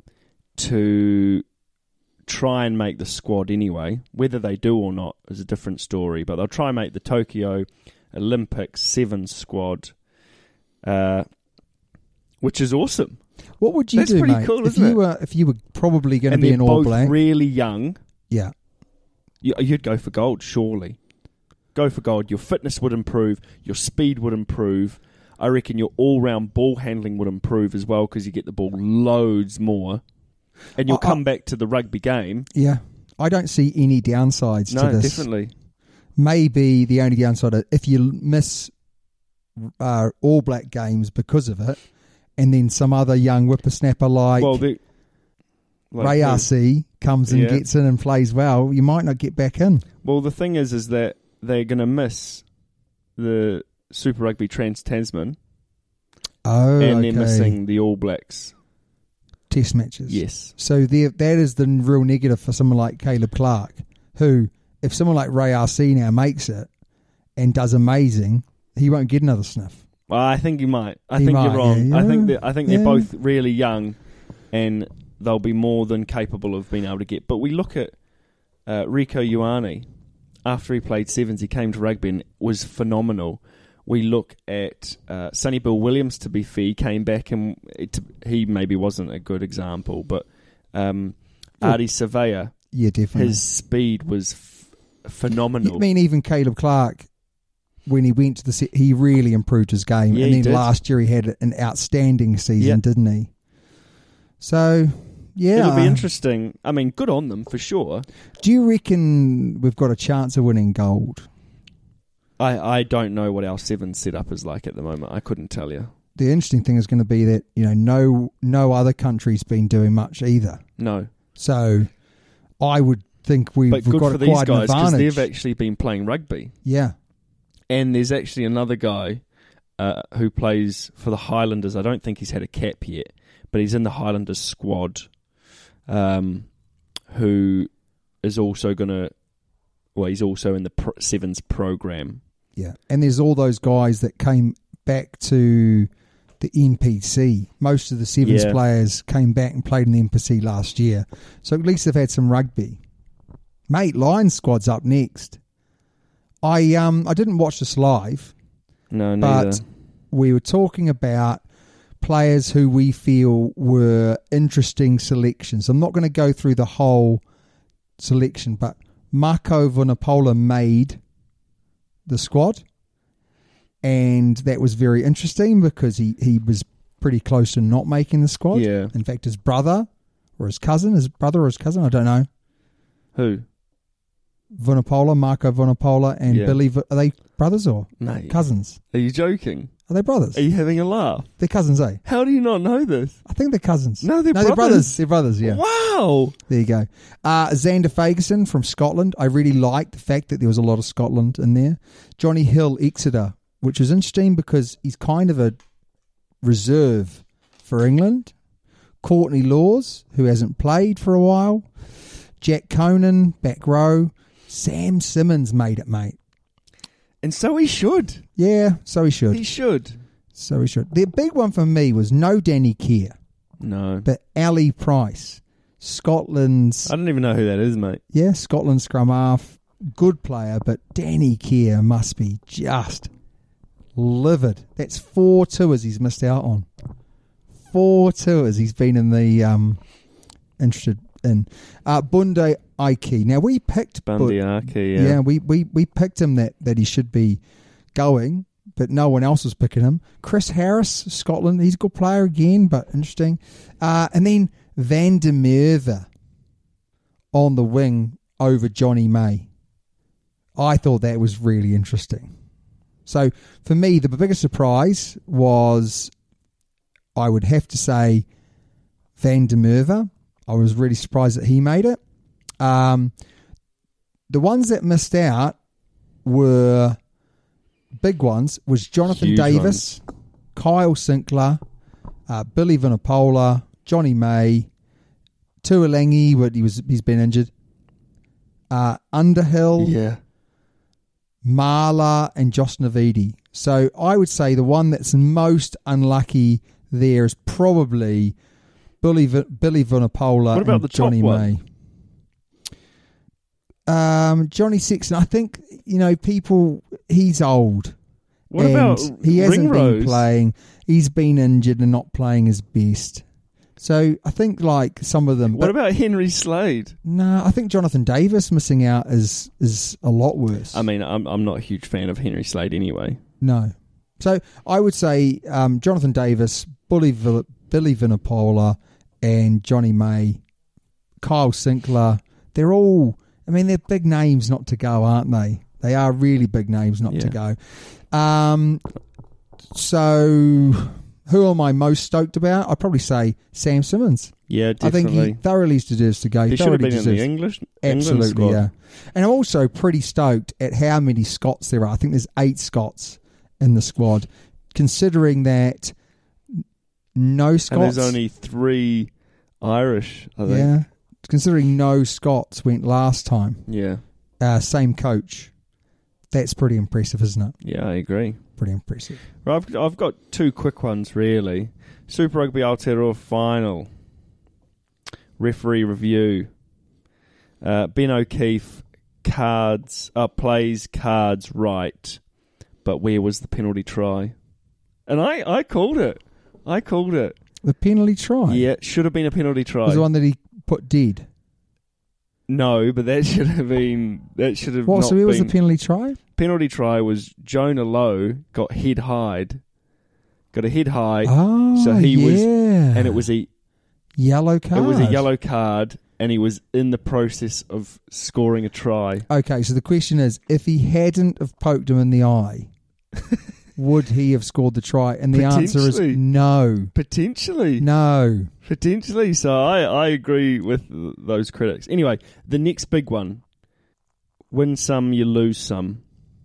[SPEAKER 8] to try and make the squad anyway. Whether they do or not is a different story, but they'll try and make the Tokyo Olympics Sevens squad, uh, which is awesome.
[SPEAKER 7] What would you
[SPEAKER 8] That's
[SPEAKER 7] do,
[SPEAKER 8] pretty
[SPEAKER 7] mate?
[SPEAKER 8] cool,
[SPEAKER 7] if
[SPEAKER 8] isn't
[SPEAKER 7] you
[SPEAKER 8] it?
[SPEAKER 7] were if you were probably going to
[SPEAKER 8] And
[SPEAKER 7] be
[SPEAKER 8] they're
[SPEAKER 7] an All
[SPEAKER 8] both
[SPEAKER 7] Black?
[SPEAKER 8] really young.
[SPEAKER 7] Yeah.
[SPEAKER 8] You, you'd go for gold, surely. Go for gold. Your fitness would improve. Your speed would improve. I reckon your all-round ball handling would improve as well because you get the ball loads more. And you'll
[SPEAKER 7] I-
[SPEAKER 8] come back to the rugby game.
[SPEAKER 7] Yeah. I don't see any downsides
[SPEAKER 8] No,
[SPEAKER 7] to this.
[SPEAKER 8] definitely.
[SPEAKER 7] Maybe the only downside is if you miss uh, All Black games because of it, and then some other young whippersnapper like,
[SPEAKER 8] well, they, like
[SPEAKER 7] Ray
[SPEAKER 8] who?
[SPEAKER 7] R C comes and
[SPEAKER 8] Yeah.
[SPEAKER 7] gets in and plays well, you might not get back in.
[SPEAKER 8] Well, the thing is, is that they're going to miss the Super Rugby Trans-Tasman,
[SPEAKER 7] Oh,
[SPEAKER 8] and
[SPEAKER 7] okay.
[SPEAKER 8] they're missing the All Blacks.
[SPEAKER 7] Test matches.
[SPEAKER 8] Yes.
[SPEAKER 7] So there, that is the real negative for someone like Caleb Clark, who, if someone like Ray R C now makes it and does amazing, he won't get another sniff.
[SPEAKER 8] Well, I think you might. I
[SPEAKER 7] He
[SPEAKER 8] think
[SPEAKER 7] might,
[SPEAKER 8] you're wrong.
[SPEAKER 7] yeah,
[SPEAKER 8] I think
[SPEAKER 7] yeah.
[SPEAKER 8] that I think they're
[SPEAKER 7] Yeah.
[SPEAKER 8] both really young, and they'll be more than capable of being able to get. But we look at uh, Rico Ioane. After he played sevens, he came to rugby and was phenomenal. We look at uh, Sonny Bill Williams, to be fair, he came back and it, he maybe wasn't a good example, but um,
[SPEAKER 7] Oh.
[SPEAKER 8] Ardie Savea,
[SPEAKER 7] Yeah, definitely.
[SPEAKER 8] his speed was f- phenomenal.
[SPEAKER 7] I mean, even Caleb Clark, when he went to the set, he really improved his game.
[SPEAKER 8] Yeah,
[SPEAKER 7] and
[SPEAKER 8] he
[SPEAKER 7] then
[SPEAKER 8] did.
[SPEAKER 7] last year he had an outstanding season,
[SPEAKER 8] Yeah.
[SPEAKER 7] didn't he? So, yeah.
[SPEAKER 8] It'll be interesting. I mean, good on them for sure.
[SPEAKER 7] Do you reckon we've got a chance of winning gold?
[SPEAKER 8] I, I don't know what our seven setup is like at the moment. I couldn't tell you.
[SPEAKER 7] The interesting thing is going to be that, you know, no no other country's been doing much either.
[SPEAKER 8] No.
[SPEAKER 7] So I would think we've,
[SPEAKER 8] But
[SPEAKER 7] we've
[SPEAKER 8] good
[SPEAKER 7] got
[SPEAKER 8] for
[SPEAKER 7] a
[SPEAKER 8] these
[SPEAKER 7] quite an
[SPEAKER 8] guys because
[SPEAKER 7] advantage.
[SPEAKER 8] they've actually been playing rugby.
[SPEAKER 7] Yeah.
[SPEAKER 8] And there's actually another guy uh, who plays for the Highlanders. I don't think he's had a cap yet, but he's in the Highlanders squad, um, who is also going to, well, he's also in the pro- Sevens program.
[SPEAKER 7] Yeah. And there's all those guys that came back to the N P C. Most of the Sevens
[SPEAKER 8] Yeah.
[SPEAKER 7] players came back and played in the N P C last year. So at least they've had some rugby. Mate, Lions squad's up next. I um I didn't watch this live,
[SPEAKER 8] No, neither.
[SPEAKER 7] but we were talking about players who we feel were interesting selections. I'm not going to go through the whole selection, but Marco Vunipola made the squad, and that was very interesting because he, he was pretty close to not making the squad.
[SPEAKER 8] Yeah.
[SPEAKER 7] In fact, his brother or his cousin, his brother or his cousin, I don't know.
[SPEAKER 8] Who?
[SPEAKER 7] Vunipola, Marco Vunipola, and
[SPEAKER 8] Yeah.
[SPEAKER 7] Billy. Are they brothers or
[SPEAKER 8] Mate.
[SPEAKER 7] cousins?
[SPEAKER 8] Are you joking?
[SPEAKER 7] Are they brothers?
[SPEAKER 8] Are you having a laugh?
[SPEAKER 7] They're cousins, eh?
[SPEAKER 8] How do you not know this?
[SPEAKER 7] I think they're cousins.
[SPEAKER 8] No, they're
[SPEAKER 7] no,
[SPEAKER 8] brothers.
[SPEAKER 7] They're brothers. They're brothers. Yeah.
[SPEAKER 8] Wow.
[SPEAKER 7] There you go. Uh, Xander Fagerson from Scotland. I really liked the fact that there was a lot of Scotland in there. Johnny Hill, Exeter, which is interesting because he's kind of a reserve for England. Courtney Laws, who hasn't played for a while. Jack Conan, back row. Sam Simmons made it, mate.
[SPEAKER 8] And so he should.
[SPEAKER 7] Yeah, so he should.
[SPEAKER 8] He should.
[SPEAKER 7] So he should. The big one for me was no Danny Kerr,
[SPEAKER 8] No.
[SPEAKER 7] but Ali Price, Scotland's...
[SPEAKER 8] I don't even know who that is, mate.
[SPEAKER 7] Yeah, Scotland scrum half, good player, but Danny Kerr must be just livid. That's four tours he's missed out on. Four tours he's been in the um, interested in. Uh, Bunde Aiki. Now we picked
[SPEAKER 8] Bundy
[SPEAKER 7] Bu-
[SPEAKER 8] Aki, yeah.
[SPEAKER 7] yeah, we, we we picked him that that he should be going, but no one else was picking him. Chris Harris, Scotland. He's a good player again, but interesting. Uh, and then Van der Merwe on the wing over Johnny May. I thought that was really interesting. So for me, the biggest surprise was, I would have to say, Van der Merwe. I was really surprised that he made it. Um, the ones that missed out were big ones. Was Jonathan
[SPEAKER 8] Huge
[SPEAKER 7] Davis,
[SPEAKER 8] ones.
[SPEAKER 7] Kyle Sinclair, uh, Billy Vunipola, Johnny May, Tuolangi, but he was he's been injured. Uh, Underhill,
[SPEAKER 8] Yeah.
[SPEAKER 7] Marla, and Josh Navidi. So I would say the one that's most unlucky there is probably Billy v- Billy Vunipola
[SPEAKER 8] What about
[SPEAKER 7] and
[SPEAKER 8] the top
[SPEAKER 7] Johnny
[SPEAKER 8] one?
[SPEAKER 7] May. Um, Johnny Sexton. I think you know people. He's old.
[SPEAKER 8] What
[SPEAKER 7] and
[SPEAKER 8] about
[SPEAKER 7] he hasn't
[SPEAKER 8] Ringrose?
[SPEAKER 7] been playing. He's been injured and not playing his best. So I think like some of them.
[SPEAKER 8] What
[SPEAKER 7] but
[SPEAKER 8] about Henry Slade?
[SPEAKER 7] no, I think Jonathan Davis missing out is is a lot worse.
[SPEAKER 8] I mean, I'm I'm not a huge fan of Henry Slade anyway.
[SPEAKER 7] No. So I would say um, Jonathan Davis, Billy, Vil- Billy Vunipola, and Johnny May, Kyle Sinclair. They're all, I mean, they're big names not to go, aren't they? They are really big names not to
[SPEAKER 8] Yeah.
[SPEAKER 7] go. Um, so who am I most stoked about? I'd probably say Sam Simmons.
[SPEAKER 8] Yeah,
[SPEAKER 7] I
[SPEAKER 8] definitely.
[SPEAKER 7] think he thoroughly deserves to go.
[SPEAKER 8] He should have
[SPEAKER 7] thoroughly
[SPEAKER 8] been in the
[SPEAKER 7] deserves-
[SPEAKER 8] English England
[SPEAKER 7] Absolutely,
[SPEAKER 8] squad.
[SPEAKER 7] yeah. And I'm also pretty stoked at how many Scots there are. I think there's eight Scots in the squad, considering that no Scots.
[SPEAKER 8] And there's only three Irish, I think.
[SPEAKER 7] yeah, considering no Scots went last time.
[SPEAKER 8] Yeah.
[SPEAKER 7] Uh, same coach. That's pretty impressive, isn't it?
[SPEAKER 8] Yeah, I agree.
[SPEAKER 7] Pretty impressive.
[SPEAKER 8] Right, I've, I've got two quick ones, really. Super Rugby Aotearoa final. Referee review. Uh, Ben O'Keefe cards uh, plays cards right, but where was the penalty try? And I, I called it. I called it.
[SPEAKER 7] The penalty try.
[SPEAKER 8] Yeah, should have been a penalty try.
[SPEAKER 7] Was the one that he put dead.
[SPEAKER 8] No, but that should have been. That should have.
[SPEAKER 7] What?
[SPEAKER 8] not
[SPEAKER 7] So where was the
[SPEAKER 8] been-
[SPEAKER 7] penalty try?
[SPEAKER 8] penalty try was Jonah Lowe got head high, got a head high,
[SPEAKER 7] Oh,
[SPEAKER 8] so he
[SPEAKER 7] yeah.
[SPEAKER 8] was, and it was a
[SPEAKER 7] yellow card.
[SPEAKER 8] it was a yellow card, and he was in the process of scoring a try.
[SPEAKER 7] Okay, so the question is, if he hadn't have poked him in the eye, would he have scored the try? And the answer is
[SPEAKER 8] Potentially.
[SPEAKER 7] no.
[SPEAKER 8] Potentially,
[SPEAKER 7] No.
[SPEAKER 8] potentially. So I, I agree with th- those critics. Anyway, the next big one: win some, you lose some.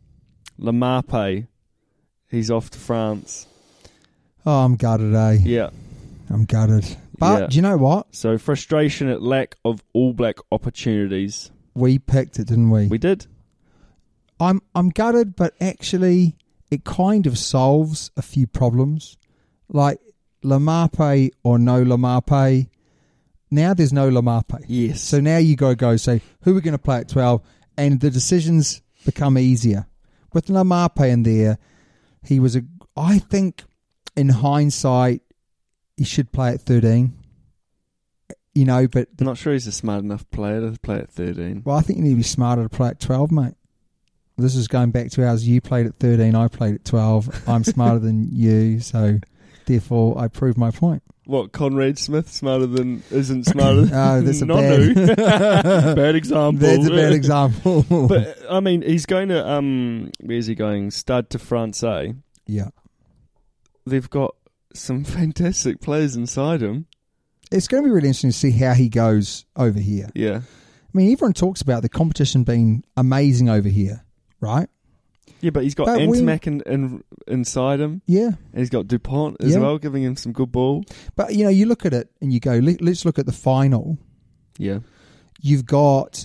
[SPEAKER 8] Lamape, he's off to France.
[SPEAKER 7] Oh, I'm gutted, eh?
[SPEAKER 8] Yeah.
[SPEAKER 7] I'm gutted. But
[SPEAKER 8] Yeah.
[SPEAKER 7] do you know what?
[SPEAKER 8] So frustration at lack of All Black opportunities.
[SPEAKER 7] We picked it, didn't we?
[SPEAKER 8] We did.
[SPEAKER 7] I'm I'm gutted, but actually it kind of solves a few problems. Like Lamape or no Lamape. Now there's no Lamape.
[SPEAKER 8] Yes.
[SPEAKER 7] So now you go go say, who are we going to play at twelve? And the decisions become easier. With Lamape in there, he was a, I think in hindsight, he should play at thirteen. You know, but
[SPEAKER 8] I'm not sure he's a smart enough player to play at thirteen.
[SPEAKER 7] well, I think you need to be smarter to play at twelve, mate. This is going back to ours. You played at thirteen, I played at twelve. I'm smarter than you, so therefore I prove my point.
[SPEAKER 8] What, Conrad Smith smarter than isn't smarter than
[SPEAKER 7] Oh, that's a
[SPEAKER 8] Nonu?
[SPEAKER 7] bad,
[SPEAKER 8] bad example.
[SPEAKER 7] That's a bad example.
[SPEAKER 8] But I mean, he's going to um, where's he going? Stade de France.
[SPEAKER 7] Yeah,
[SPEAKER 8] They've got some fantastic players inside him.
[SPEAKER 7] it's going to be really interesting to see how he goes over here.
[SPEAKER 8] Yeah,
[SPEAKER 7] I mean, everyone talks about the competition being amazing over here, right?
[SPEAKER 8] yeah, but he's got
[SPEAKER 7] But when-
[SPEAKER 8] Antimac in, in, inside him,
[SPEAKER 7] Yeah.
[SPEAKER 8] and he's got Dupont as
[SPEAKER 7] Yeah.
[SPEAKER 8] well, giving him some good ball.
[SPEAKER 7] But, you know, you look at it and you go, Let, let's look at the final.
[SPEAKER 8] Yeah,
[SPEAKER 7] You've got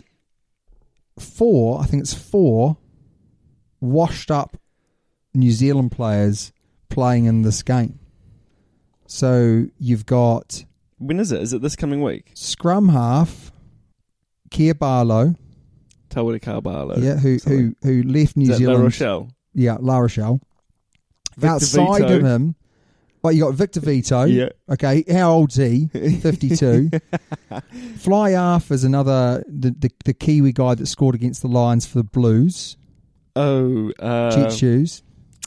[SPEAKER 7] four, I think it's four, washed up New Zealand players playing in this game. So you've got
[SPEAKER 8] when is it? Is it this coming week?
[SPEAKER 7] scrum half, Kia Barlow,
[SPEAKER 8] Tawera Carvalho.
[SPEAKER 7] yeah, who, who, who left New
[SPEAKER 8] Is that
[SPEAKER 7] Zealand.
[SPEAKER 8] La Rochelle?
[SPEAKER 7] Yeah, La Rochelle.
[SPEAKER 8] Victor
[SPEAKER 7] Outside
[SPEAKER 8] Vito.
[SPEAKER 7] of him, well, you got Victor Vito.
[SPEAKER 8] Yeah.
[SPEAKER 7] Okay, how old's he? fifty-two. Fly Half is another, the, the the Kiwi guy that scored against the Lions for the Blues.
[SPEAKER 8] Oh, uh,
[SPEAKER 7] Cheat Shoes.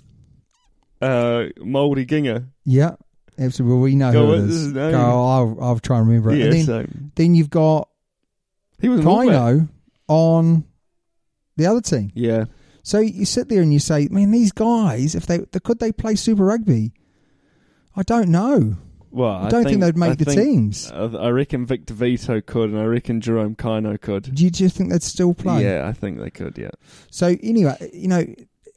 [SPEAKER 8] uh, Mouldy Ginger.
[SPEAKER 7] Yeah, absolutely. Well, we know
[SPEAKER 8] Go,
[SPEAKER 7] who it
[SPEAKER 8] what's
[SPEAKER 7] is.
[SPEAKER 8] his name?
[SPEAKER 7] Go, I'll, I'll try and remember it.
[SPEAKER 8] Yeah,
[SPEAKER 7] and then,
[SPEAKER 8] so
[SPEAKER 7] then you've got
[SPEAKER 8] he was an All Black.
[SPEAKER 7] Kino on the other team.
[SPEAKER 8] Yeah,
[SPEAKER 7] So you sit there and you say, man, these guys, if they, they could they play Super Rugby? I don't know.
[SPEAKER 8] well,
[SPEAKER 7] I don't think, they'd make
[SPEAKER 8] I
[SPEAKER 7] the
[SPEAKER 8] think-
[SPEAKER 7] teams.
[SPEAKER 8] I I reckon Victor Vito could, and I reckon Jerome Kino could.
[SPEAKER 7] Do you, do you think they'd still play?
[SPEAKER 8] Yeah, I think they could. Yeah,
[SPEAKER 7] So anyway, you know,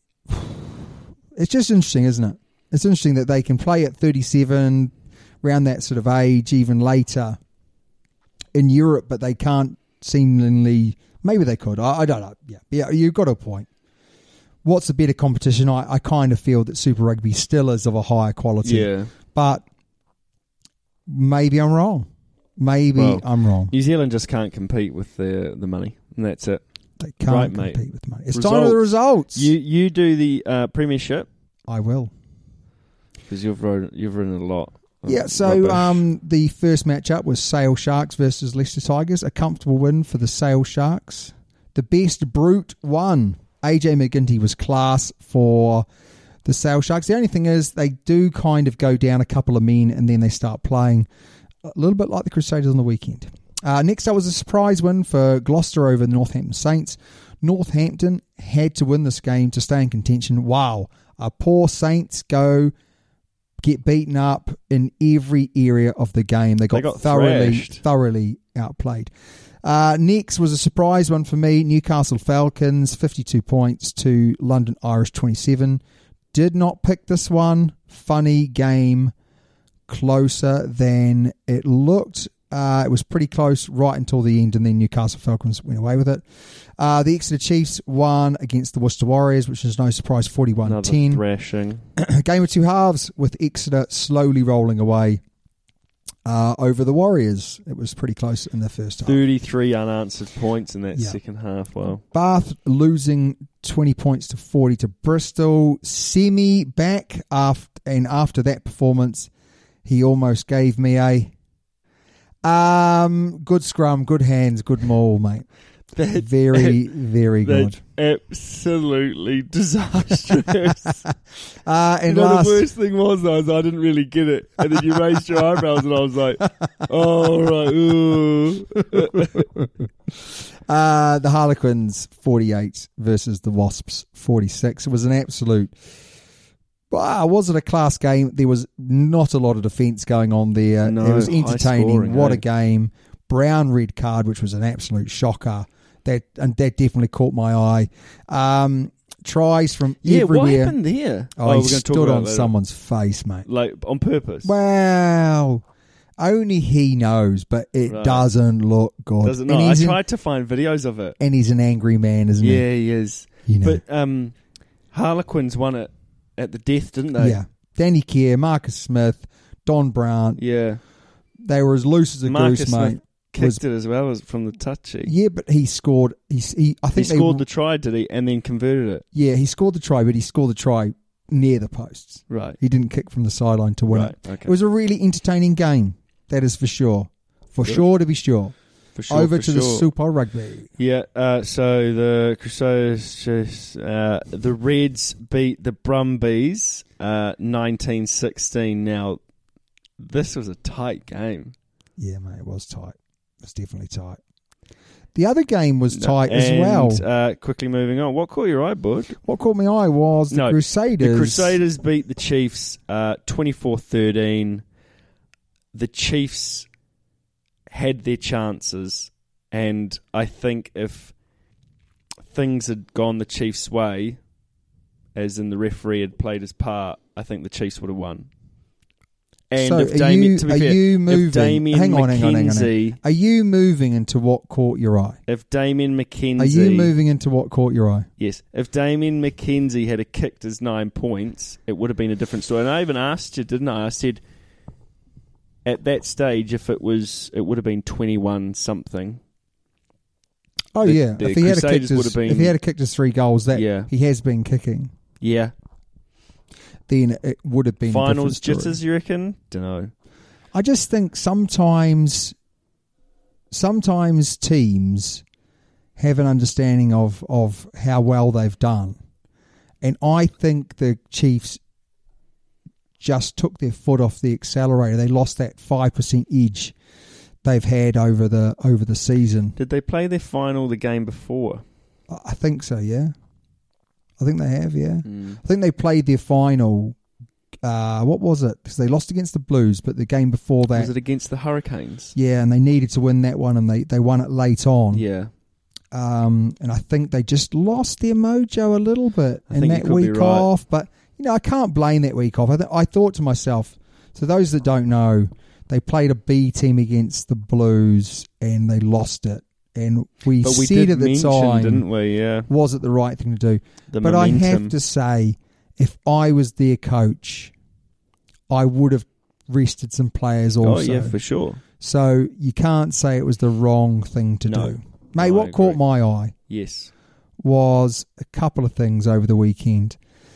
[SPEAKER 7] it's just interesting, isn't it? It's interesting that they can play at thirty-seven, around that sort of age, even later in Europe, but they can't seemingly. Maybe they could. I, I don't know. Yeah, yeah, you've got a point. What's a better competition? I, I kind of feel that Super Rugby still is of a higher quality.
[SPEAKER 8] yeah.
[SPEAKER 7] But maybe I'm wrong. Maybe
[SPEAKER 8] Well,
[SPEAKER 7] I'm wrong.
[SPEAKER 8] New Zealand just can't compete with the the money, and that's it.
[SPEAKER 7] They can't
[SPEAKER 8] right, mate.
[SPEAKER 7] compete with money. It's time for the results.
[SPEAKER 8] You you do the uh, Premiership
[SPEAKER 7] I will.
[SPEAKER 8] because you've written you've written a lot. of
[SPEAKER 7] Yeah, so
[SPEAKER 8] rubbish.
[SPEAKER 7] um, the first matchup was Sale Sharks versus Leicester Tigers. A comfortable win for the Sale Sharks. The best brute won. A J McGinty was class for the Sale Sharks. The only thing is they do kind of go down a couple of men and then they start playing a little bit like the Crusaders on the weekend. Uh, next up was a surprise win for Gloucester over the Northampton Saints. Northampton had to win this game to stay in contention. Wow. A poor Saints go get beaten up in every area of the game. They got,
[SPEAKER 8] They got
[SPEAKER 7] thoroughly,
[SPEAKER 8] thrashed.
[SPEAKER 7] thoroughly outplayed. Uh, next was a surprise one for me. Newcastle Falcons, fifty-two points to London Irish, twenty-seven. Did not pick this one. Funny game. Closer than it looked. Uh, it was pretty close right until the end, and then Newcastle Falcons went away with it. Uh, the Exeter Chiefs won against the Worcester Warriors, which is no surprise, forty-one
[SPEAKER 8] another
[SPEAKER 7] ten.
[SPEAKER 8] thrashing.
[SPEAKER 7] Game of two halves with Exeter slowly rolling away uh, over the Warriors. It was pretty close in the first half.
[SPEAKER 8] thirty-three unanswered points in that
[SPEAKER 7] Yeah.
[SPEAKER 8] second half. Wow.
[SPEAKER 7] Bath losing twenty points to forty to Bristol. Semi back after, and after that performance, he almost gave me a um good scrum, good hands, good maul, mate.
[SPEAKER 8] That-
[SPEAKER 7] very, very good.
[SPEAKER 8] That's absolutely disastrous.
[SPEAKER 7] Uh, and
[SPEAKER 8] you know,
[SPEAKER 7] last,
[SPEAKER 8] the worst thing was, though, is I didn't really get it. And then you raised your eyebrows and I was like, oh, right, ooh.
[SPEAKER 7] uh, the Harlequins forty-eight versus the Wasps forty-six. It was an absolute. Wow, was it a class game? There was not a lot of defence going on there.
[SPEAKER 8] No,
[SPEAKER 7] it was
[SPEAKER 8] high
[SPEAKER 7] entertaining.
[SPEAKER 8] scoring,
[SPEAKER 7] What
[SPEAKER 8] eh?
[SPEAKER 7] a game. Brown red card, which was an absolute shocker. That and that definitely caught my eye. Um, tries from
[SPEAKER 8] Yeah,
[SPEAKER 7] everywhere.
[SPEAKER 8] what happened there?
[SPEAKER 7] Oh,
[SPEAKER 8] we're
[SPEAKER 7] he
[SPEAKER 8] gonna talk
[SPEAKER 7] stood
[SPEAKER 8] about
[SPEAKER 7] on
[SPEAKER 8] it later.
[SPEAKER 7] someone's face, mate.
[SPEAKER 8] Like, on purpose.
[SPEAKER 7] Wow. Only he knows, but it
[SPEAKER 8] Right.
[SPEAKER 7] doesn't look good.
[SPEAKER 8] Does it
[SPEAKER 7] And
[SPEAKER 8] not? I
[SPEAKER 7] he's an-
[SPEAKER 8] tried to find videos of it.
[SPEAKER 7] and he's an angry man, isn't he?
[SPEAKER 8] Yeah, he is.
[SPEAKER 7] You know.
[SPEAKER 8] But um, Harlequins won it at the death, didn't they?
[SPEAKER 7] Yeah. Danny Kerr, Marcus Smith, Don Brown.
[SPEAKER 8] Yeah.
[SPEAKER 7] They were as loose as a
[SPEAKER 8] Marcus
[SPEAKER 7] goose,
[SPEAKER 8] Smith
[SPEAKER 7] mate.
[SPEAKER 8] kicked
[SPEAKER 7] was-
[SPEAKER 8] it as well as from the touchy.
[SPEAKER 7] Yeah, but he scored. He, he I
[SPEAKER 8] He
[SPEAKER 7] think they,
[SPEAKER 8] scored the try, did he? And then converted it.
[SPEAKER 7] Yeah, he scored the try, but he scored the try near the posts.
[SPEAKER 8] Right.
[SPEAKER 7] He didn't kick from the sideline to win
[SPEAKER 8] Right,
[SPEAKER 7] it.
[SPEAKER 8] okay.
[SPEAKER 7] It was a really entertaining game. That is for sure. For
[SPEAKER 8] Good.
[SPEAKER 7] sure to be sure.
[SPEAKER 8] For sure,
[SPEAKER 7] Over
[SPEAKER 8] for
[SPEAKER 7] to the
[SPEAKER 8] sure.
[SPEAKER 7] Super Rugby.
[SPEAKER 8] Yeah, uh, so the Crusaders, just, uh, the Reds beat the Brumbies uh, nineteen sixteen. Now, this was a tight game.
[SPEAKER 7] Yeah, mate, it was tight. It was definitely tight. The other game was tight as
[SPEAKER 8] and,
[SPEAKER 7] well.
[SPEAKER 8] Uh, quickly moving on. What caught your eye, bud?
[SPEAKER 7] What caught my eye was the
[SPEAKER 8] No,
[SPEAKER 7] Crusaders.
[SPEAKER 8] The Crusaders beat the Chiefs uh, twenty-four thirteen. The Chiefs had their chances, and I think if things had gone the Chiefs' way, as in the referee had played his part, I think the Chiefs would have won. And
[SPEAKER 7] so
[SPEAKER 8] if
[SPEAKER 7] are
[SPEAKER 8] Damien,
[SPEAKER 7] you,
[SPEAKER 8] to be
[SPEAKER 7] are
[SPEAKER 8] fair,
[SPEAKER 7] you
[SPEAKER 8] if
[SPEAKER 7] moving?
[SPEAKER 8] Damien
[SPEAKER 7] hang on, hang on, hang on, hang
[SPEAKER 8] McKenzie,
[SPEAKER 7] on. Are you moving into what caught your eye?
[SPEAKER 8] if Damien McKenzie,
[SPEAKER 7] Are you moving into what caught your eye?
[SPEAKER 8] Yes, if Damien McKenzie had a kicked his nine points, it would have been a different story. And I even asked you, didn't I? I said, at that stage, if it was, it would have been twenty-one something.
[SPEAKER 7] Oh
[SPEAKER 8] The-
[SPEAKER 7] yeah,
[SPEAKER 8] the
[SPEAKER 7] if he had a kicked
[SPEAKER 8] Crusaders would
[SPEAKER 7] his,
[SPEAKER 8] have been-
[SPEAKER 7] if he had a kicked his three goals, that
[SPEAKER 8] Yeah.
[SPEAKER 7] he has been kicking,
[SPEAKER 8] Yeah.
[SPEAKER 7] then it would have been a
[SPEAKER 8] Finals
[SPEAKER 7] different story.
[SPEAKER 8] jitters, you reckon? Don't know.
[SPEAKER 7] I just think sometimes, sometimes teams have an understanding of, of how well they've done. And I think the Chiefs just took their foot off the accelerator. They lost that five percent edge they've had over the over the season.
[SPEAKER 8] Did they play their final the game before?
[SPEAKER 7] I think so, yeah. I think they have, yeah.
[SPEAKER 8] Mm.
[SPEAKER 7] I think they played their final, uh, what was it? Because they lost against the Blues, but the game before that...
[SPEAKER 8] Was it against the Hurricanes?
[SPEAKER 7] Yeah, and they needed to win that one, and they, they won it late on.
[SPEAKER 8] Yeah.
[SPEAKER 7] Um, and I think they just lost their mojo a little bit
[SPEAKER 8] I
[SPEAKER 7] in
[SPEAKER 8] think you
[SPEAKER 7] that
[SPEAKER 8] could be
[SPEAKER 7] week
[SPEAKER 8] right.
[SPEAKER 7] off. But, you know, I can't blame that week off. I, th- I thought to myself, to those that don't know, they played a B team against the Blues, and they lost it. And we,
[SPEAKER 8] But we
[SPEAKER 7] said
[SPEAKER 8] did
[SPEAKER 7] at the
[SPEAKER 8] mention,
[SPEAKER 7] time,
[SPEAKER 8] didn't we? Yeah.
[SPEAKER 7] was it the right thing to do?
[SPEAKER 8] The
[SPEAKER 7] but
[SPEAKER 8] momentum.
[SPEAKER 7] I have to say, if I was their coach, I would have rested some players also.
[SPEAKER 8] Oh, yeah, for sure.
[SPEAKER 7] So you can't say it was the wrong thing to
[SPEAKER 8] No.
[SPEAKER 7] do. Mate,
[SPEAKER 8] No, I
[SPEAKER 7] what caught
[SPEAKER 8] agree.
[SPEAKER 7] my eye
[SPEAKER 8] Yes.
[SPEAKER 7] was a couple of things over the weekend.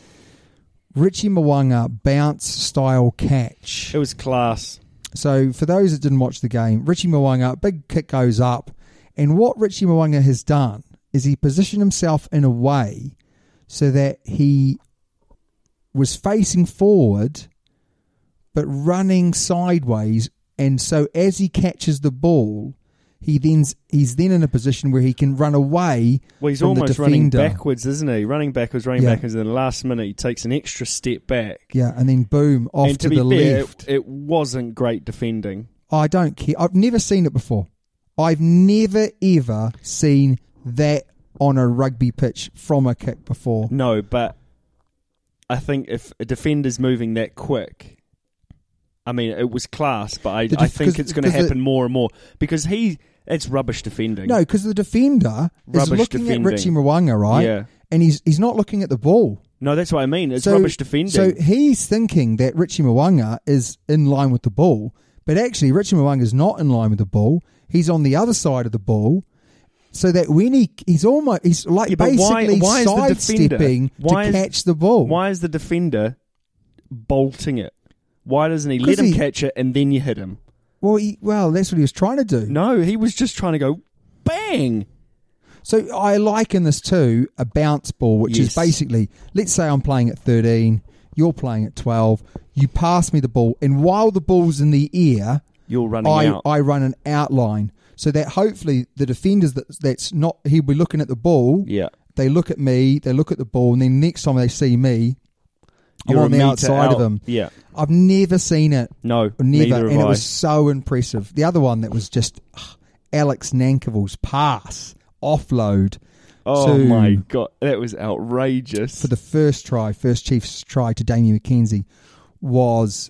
[SPEAKER 7] Richie Mwanga bounce style catch.
[SPEAKER 8] It was class.
[SPEAKER 7] So for those that didn't watch the game, Richie Mwanga, big kick goes up. And what Richie Mwanga has done is he positioned himself in a way so that he was facing forward but running sideways. And so as he catches the ball, he then he's then in a position where he can run away
[SPEAKER 8] Well, he's
[SPEAKER 7] from
[SPEAKER 8] almost
[SPEAKER 7] the
[SPEAKER 8] running
[SPEAKER 7] defender.
[SPEAKER 8] backwards, isn't he? Running backwards, running
[SPEAKER 7] Yeah.
[SPEAKER 8] backwards, and then the last minute he takes an extra step back.
[SPEAKER 7] Yeah, and then boom, off
[SPEAKER 8] and
[SPEAKER 7] to,
[SPEAKER 8] to,
[SPEAKER 7] the
[SPEAKER 8] be fair,
[SPEAKER 7] left.
[SPEAKER 8] It, it wasn't great defending.
[SPEAKER 7] I don't care. I've never seen it before. I've never, ever seen that on a rugby pitch from a kick before.
[SPEAKER 8] No, but I think if a defender's moving that quick, I mean, it was class, but I,
[SPEAKER 7] The def-
[SPEAKER 8] I think
[SPEAKER 7] 'cause-
[SPEAKER 8] it's going to
[SPEAKER 7] 'cause the-
[SPEAKER 8] happen more and more because he, it's rubbish defending.
[SPEAKER 7] No, because the defender is
[SPEAKER 8] Rubbish
[SPEAKER 7] looking
[SPEAKER 8] defending.
[SPEAKER 7] at Richie Mwanga, right?
[SPEAKER 8] Yeah.
[SPEAKER 7] And he's he's not looking at the ball.
[SPEAKER 8] No, that's what I mean. It's
[SPEAKER 7] So-
[SPEAKER 8] rubbish defending.
[SPEAKER 7] So he's thinking that Richie Mwanga is in line with the ball, but actually Richie Mwanga is not in line with the ball. He's on the other side of the ball, so that when he he's almost he's like
[SPEAKER 8] Yeah, but why-
[SPEAKER 7] basically
[SPEAKER 8] why is the defender-
[SPEAKER 7] sidestepping
[SPEAKER 8] why
[SPEAKER 7] to
[SPEAKER 8] is-
[SPEAKER 7] catch the ball.
[SPEAKER 8] Why is the defender bolting it? Why doesn't he let
[SPEAKER 7] 'Cause
[SPEAKER 8] him
[SPEAKER 7] he-
[SPEAKER 8] catch it and then you hit him?
[SPEAKER 7] Well, he, well, that's what he was trying to do.
[SPEAKER 8] No, he was just trying to go bang.
[SPEAKER 7] So I liken this to a bounce ball, which
[SPEAKER 8] Yes.
[SPEAKER 7] is basically, let's say I'm playing at thirteen, you're playing at twelve, you pass me the ball, and while the ball's in the air,
[SPEAKER 8] You're running
[SPEAKER 7] I,
[SPEAKER 8] out.
[SPEAKER 7] I run an outline so that hopefully the defenders that that's not he'll be looking at the ball.
[SPEAKER 8] Yeah.
[SPEAKER 7] They look at me, they look at the ball, and then next time they see me,
[SPEAKER 8] You're
[SPEAKER 7] I'm
[SPEAKER 8] a
[SPEAKER 7] on the
[SPEAKER 8] metre
[SPEAKER 7] outside
[SPEAKER 8] out.
[SPEAKER 7] of them.
[SPEAKER 8] Yeah.
[SPEAKER 7] I've never seen it.
[SPEAKER 8] No,
[SPEAKER 7] Never.
[SPEAKER 8] neither
[SPEAKER 7] And
[SPEAKER 8] have
[SPEAKER 7] it
[SPEAKER 8] I.
[SPEAKER 7] was so impressive. The other one that was just ugh, Alex Nankerville's pass, offload.
[SPEAKER 8] Oh
[SPEAKER 7] to-
[SPEAKER 8] my God, that was outrageous.
[SPEAKER 7] For the first try, first Chiefs try to Damien McKenzie was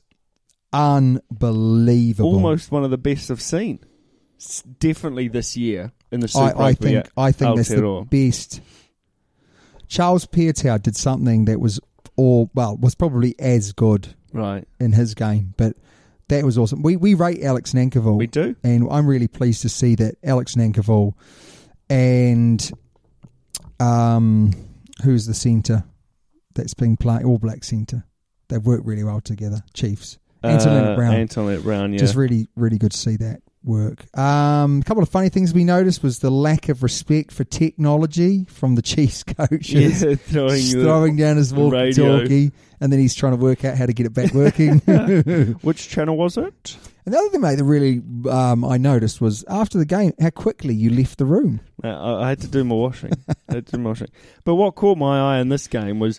[SPEAKER 7] unbelievable.
[SPEAKER 8] Almost one of the best I've seen. S- Definitely this year in the Super
[SPEAKER 7] I, I
[SPEAKER 8] Rugby
[SPEAKER 7] think
[SPEAKER 8] at
[SPEAKER 7] I think that's the
[SPEAKER 8] Aotearoa.
[SPEAKER 7] best. Charles Piutau did something that was all well was probably as good
[SPEAKER 8] Right.
[SPEAKER 7] in his game, but that was awesome. We we rate Alex Nankerville.
[SPEAKER 8] We do.
[SPEAKER 7] And I'm really pleased to see that Alex Nankerville and um who's the centre that's been playing All Black centre. They've worked really well together. Chiefs. Anton
[SPEAKER 8] uh,
[SPEAKER 7] Brown.
[SPEAKER 8] Anton Brown, yeah.
[SPEAKER 7] Just really, really good to see that work. Um, a couple of funny things we noticed was the lack of respect for technology from the Chiefs coaches.
[SPEAKER 8] Yeah, throwing,
[SPEAKER 7] Just
[SPEAKER 8] the,
[SPEAKER 7] throwing down his walkie-talkie, and then he's trying to work out how to get it back working.
[SPEAKER 8] Which channel was it?
[SPEAKER 7] And the other thing, mate, that really um, I noticed was after the game how quickly you left the room.
[SPEAKER 8] Uh, I, I had to do my washing. I had to do my washing. But what caught my eye in this game was,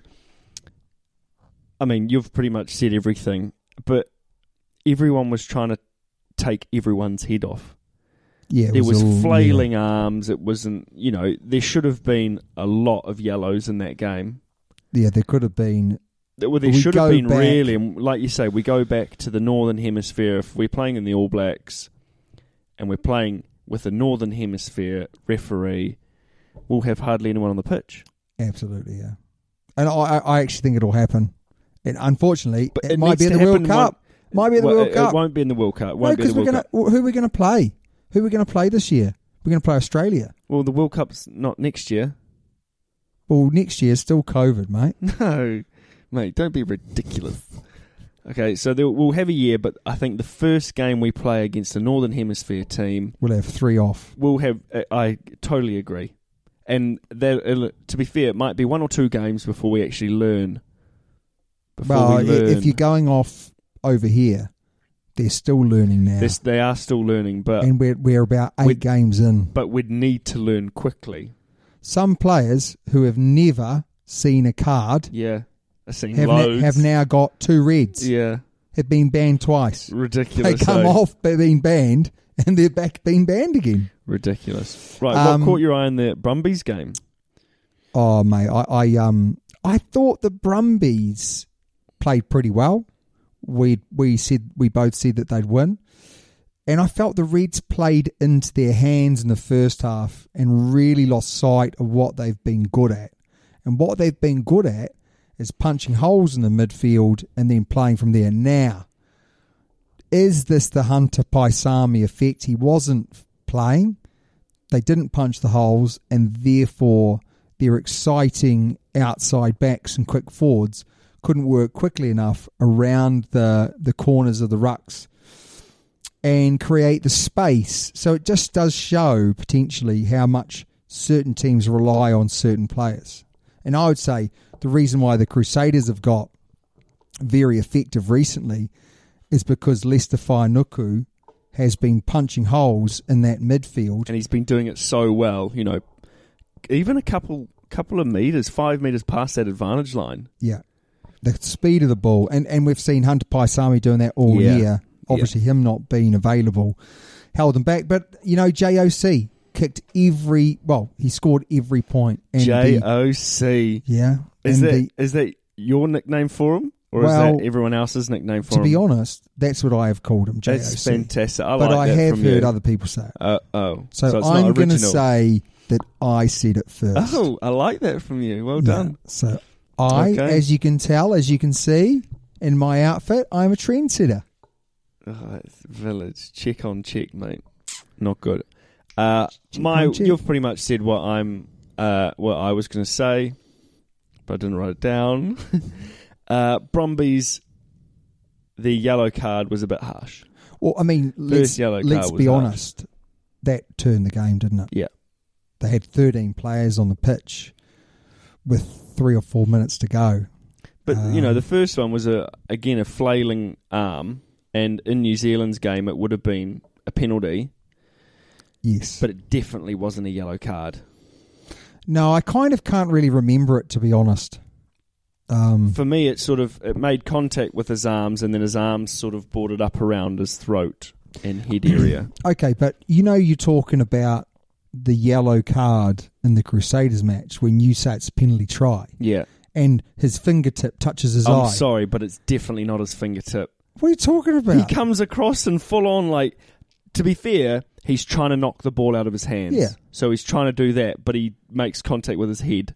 [SPEAKER 8] I mean, you've pretty much said everything, but everyone was trying to take everyone's head off.
[SPEAKER 7] Yeah, it
[SPEAKER 8] there
[SPEAKER 7] was,
[SPEAKER 8] was
[SPEAKER 7] all,
[SPEAKER 8] flailing
[SPEAKER 7] yeah.
[SPEAKER 8] arms. It wasn't, you know, there should have been a lot of yellows in that game.
[SPEAKER 7] Yeah, there could have been.
[SPEAKER 8] Well, there
[SPEAKER 7] we
[SPEAKER 8] should have been
[SPEAKER 7] back,
[SPEAKER 8] really, and like you say, we go back to the Northern Hemisphere. If we're playing in the All Blacks and we're playing with a Northern Hemisphere referee, we'll have hardly anyone on the pitch.
[SPEAKER 7] Absolutely, yeah. And I, I actually think it'll happen. And unfortunately,
[SPEAKER 8] but
[SPEAKER 7] it,
[SPEAKER 8] it
[SPEAKER 7] might be in the World Cup.
[SPEAKER 8] One,
[SPEAKER 7] might be in the
[SPEAKER 8] well,
[SPEAKER 7] World
[SPEAKER 8] it,
[SPEAKER 7] Cup.
[SPEAKER 8] It won't be in the World Cup. It
[SPEAKER 7] No,
[SPEAKER 8] won't be in the
[SPEAKER 7] we're
[SPEAKER 8] World
[SPEAKER 7] gonna,
[SPEAKER 8] Cup.
[SPEAKER 7] who are we going to play? Who are we going to play this year? We're going to play Australia.
[SPEAKER 8] Well, the World Cup's not next year.
[SPEAKER 7] Well, next year is still COVID, mate.
[SPEAKER 8] No, mate, don't be ridiculous. Okay, so there, we'll have a year, but I think the first game we play against the Northern Hemisphere team,
[SPEAKER 7] We'll have three off.
[SPEAKER 8] we'll have. Uh, I totally agree, and that, uh, to be fair, it might be one or two games before we actually learn. Before
[SPEAKER 7] Well,
[SPEAKER 8] we learn,
[SPEAKER 7] if you're going off over here, they're still learning now,
[SPEAKER 8] This, they are still learning, but
[SPEAKER 7] and we're we're about eight
[SPEAKER 8] we'd-
[SPEAKER 7] games in.
[SPEAKER 8] but we'd need to learn quickly.
[SPEAKER 7] Some players who have never seen a card
[SPEAKER 8] Yeah, I've seen
[SPEAKER 7] have, na-
[SPEAKER 8] loads.
[SPEAKER 7] have now got two reds.
[SPEAKER 8] Yeah,
[SPEAKER 7] Have been banned twice.
[SPEAKER 8] ridiculous.
[SPEAKER 7] They come
[SPEAKER 8] eh?
[SPEAKER 7] off being banned, and they're back being banned again.
[SPEAKER 8] Ridiculous. Right,
[SPEAKER 7] Um,
[SPEAKER 8] what caught your eye in the Brumbies game?
[SPEAKER 7] Oh, mate, I, I um I thought the Brumbies played pretty well. We we said we both said that they'd win, and I felt the Reds played into their hands in the first half and really lost sight of what they've been good at. And what they've been good at is punching holes in the midfield and then playing from there. Now, is this the Hunter Paisami effect? He wasn't playing. They didn't punch the holes, and therefore their exciting outside backs and quick forwards couldn't work quickly enough around the, the corners of the rucks and create the space. So it just does show potentially how much certain teams rely on certain players. And I would say the reason why the Crusaders have got very effective recently is because Lester Whainuku has been punching holes in that midfield.
[SPEAKER 8] And he's been doing it so well, you know, even a couple couple of metres, five metres past that advantage line.
[SPEAKER 7] Yeah. The speed of the ball. And, and we've seen Hunter Paisami doing that all
[SPEAKER 8] Yeah.
[SPEAKER 7] year. Obviously, yeah. him not being available held them back. But, you know, J O C kicked every... Well, he scored every point. And
[SPEAKER 8] J
[SPEAKER 7] the-
[SPEAKER 8] O C.
[SPEAKER 7] Yeah.
[SPEAKER 8] Is
[SPEAKER 7] and
[SPEAKER 8] that
[SPEAKER 7] the-
[SPEAKER 8] is that your nickname for him? Or
[SPEAKER 7] Well,
[SPEAKER 8] is that everyone else's nickname for
[SPEAKER 7] to
[SPEAKER 8] him?
[SPEAKER 7] be honest, that's what I have called him, J O C.
[SPEAKER 8] That's fantastic. I
[SPEAKER 7] but
[SPEAKER 8] like
[SPEAKER 7] I
[SPEAKER 8] that
[SPEAKER 7] have
[SPEAKER 8] from
[SPEAKER 7] heard
[SPEAKER 8] you.
[SPEAKER 7] other people say it.
[SPEAKER 8] Uh, oh.
[SPEAKER 7] So,
[SPEAKER 8] So, it's
[SPEAKER 7] I'm
[SPEAKER 8] not
[SPEAKER 7] going to
[SPEAKER 8] original.
[SPEAKER 7] say that I said it first.
[SPEAKER 8] Oh, I like that from you. Well
[SPEAKER 7] Yeah.
[SPEAKER 8] done.
[SPEAKER 7] So I,
[SPEAKER 8] Okay.
[SPEAKER 7] as you can tell, as you can see in my outfit, I'm a trendsetter.
[SPEAKER 8] Oh, it's village. Check on check, mate. Not good. Uh,
[SPEAKER 7] Check
[SPEAKER 8] my,
[SPEAKER 7] on check.
[SPEAKER 8] you've pretty much said what I'm, uh, what I was going to say, but I didn't write it down. uh, Brumbies, the yellow card was a bit harsh.
[SPEAKER 7] Well, I mean, let's,
[SPEAKER 8] yellow card
[SPEAKER 7] let's
[SPEAKER 8] was
[SPEAKER 7] be
[SPEAKER 8] harsh.
[SPEAKER 7] honest. That turned the game, didn't it?
[SPEAKER 8] Yeah.
[SPEAKER 7] They had thirteen players on the pitch with three or four minutes to go.
[SPEAKER 8] But, you know,
[SPEAKER 7] Um,
[SPEAKER 8] the first one was, a again, a flailing arm, and in New Zealand's game it would have been a penalty,
[SPEAKER 7] Yes.
[SPEAKER 8] but it definitely wasn't a yellow card.
[SPEAKER 7] No, I kind of can't really remember it, to be honest. Um,
[SPEAKER 8] For me, it sort of it made contact with his arms, and then his arms sort of brought it up around his throat and head area.
[SPEAKER 7] okay, but you know you're talking about the yellow card in the Crusaders match when you say it's a penalty try,
[SPEAKER 8] Yeah.
[SPEAKER 7] and his fingertip touches his
[SPEAKER 8] I'm
[SPEAKER 7] eye.
[SPEAKER 8] sorry, but it's definitely not his fingertip.
[SPEAKER 7] What are you talking about?
[SPEAKER 8] He comes across and full on, like, to be fair, he's trying to knock the ball out of his hands.
[SPEAKER 7] Yeah.
[SPEAKER 8] So he's trying to do that, but he makes contact with his head.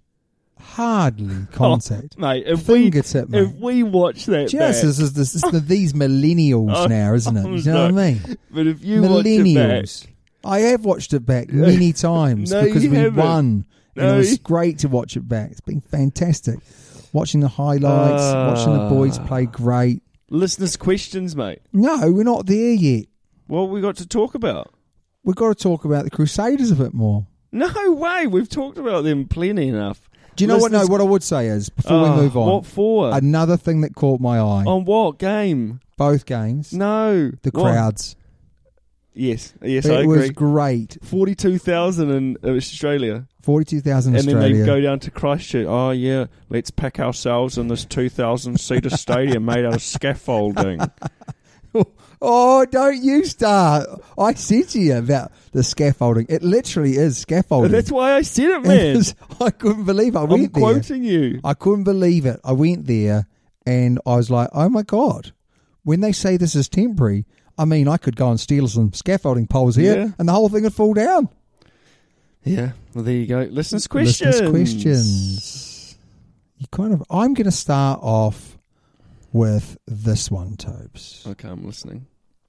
[SPEAKER 7] Hardly contact.
[SPEAKER 8] Oh, mate, if
[SPEAKER 7] Fingertip,
[SPEAKER 8] we,
[SPEAKER 7] mate.
[SPEAKER 8] if we watch that
[SPEAKER 7] Just
[SPEAKER 8] back,
[SPEAKER 7] this is this is the, these millennials
[SPEAKER 8] Oh,
[SPEAKER 7] now, isn't it?
[SPEAKER 8] I'm
[SPEAKER 7] You know what I mean?
[SPEAKER 8] but if you watch it
[SPEAKER 7] Millennials.
[SPEAKER 8] back,
[SPEAKER 7] I have watched it back many times
[SPEAKER 8] No,
[SPEAKER 7] because
[SPEAKER 8] you
[SPEAKER 7] we
[SPEAKER 8] haven't.
[SPEAKER 7] won, and
[SPEAKER 8] No,
[SPEAKER 7] it was
[SPEAKER 8] you-
[SPEAKER 7] great to watch it back. It's been fantastic. watching the highlights,
[SPEAKER 8] Uh,
[SPEAKER 7] watching the boys play great.
[SPEAKER 8] Listeners' questions, mate.
[SPEAKER 7] No, we're not there yet.
[SPEAKER 8] What we got to talk about?
[SPEAKER 7] We've got to talk about the Crusaders a bit more.
[SPEAKER 8] No way. We've talked about them plenty enough.
[SPEAKER 7] Do you know what? No,
[SPEAKER 8] Listeners-
[SPEAKER 7] what I would say is, before
[SPEAKER 8] Oh,
[SPEAKER 7] we move on,
[SPEAKER 8] what for?
[SPEAKER 7] another thing that caught my eye,
[SPEAKER 8] On what game?
[SPEAKER 7] both games,
[SPEAKER 8] No.
[SPEAKER 7] the
[SPEAKER 8] What?
[SPEAKER 7] crowds.
[SPEAKER 8] Yes, yes,
[SPEAKER 7] it
[SPEAKER 8] I
[SPEAKER 7] was
[SPEAKER 8] agree.
[SPEAKER 7] great.
[SPEAKER 8] Forty-two thousand in Australia,
[SPEAKER 7] forty-two thousand
[SPEAKER 8] and
[SPEAKER 7] Australia.
[SPEAKER 8] then they go down to Christchurch. Oh yeah, let's pack ourselves in this two thousand seater stadium made out of scaffolding.
[SPEAKER 7] Oh, don't you start. I said to you about the scaffolding. It literally is scaffolding.
[SPEAKER 8] That's why I said it,
[SPEAKER 7] It
[SPEAKER 8] man.
[SPEAKER 7] was- I couldn't believe it. I
[SPEAKER 8] I'm
[SPEAKER 7] went there.
[SPEAKER 8] quoting you.
[SPEAKER 7] I couldn't believe it. I went there and I was like, oh my God. When they say this is temporary, I mean, I could go and steal some scaffolding poles here
[SPEAKER 8] Yeah.
[SPEAKER 7] and the whole thing would fall down.
[SPEAKER 8] Yeah, well there you go. Listeners' questions.
[SPEAKER 7] Listeners' questions. You kind of. I'm going to start off with this one, Tobes.
[SPEAKER 8] Okay, I'm listening.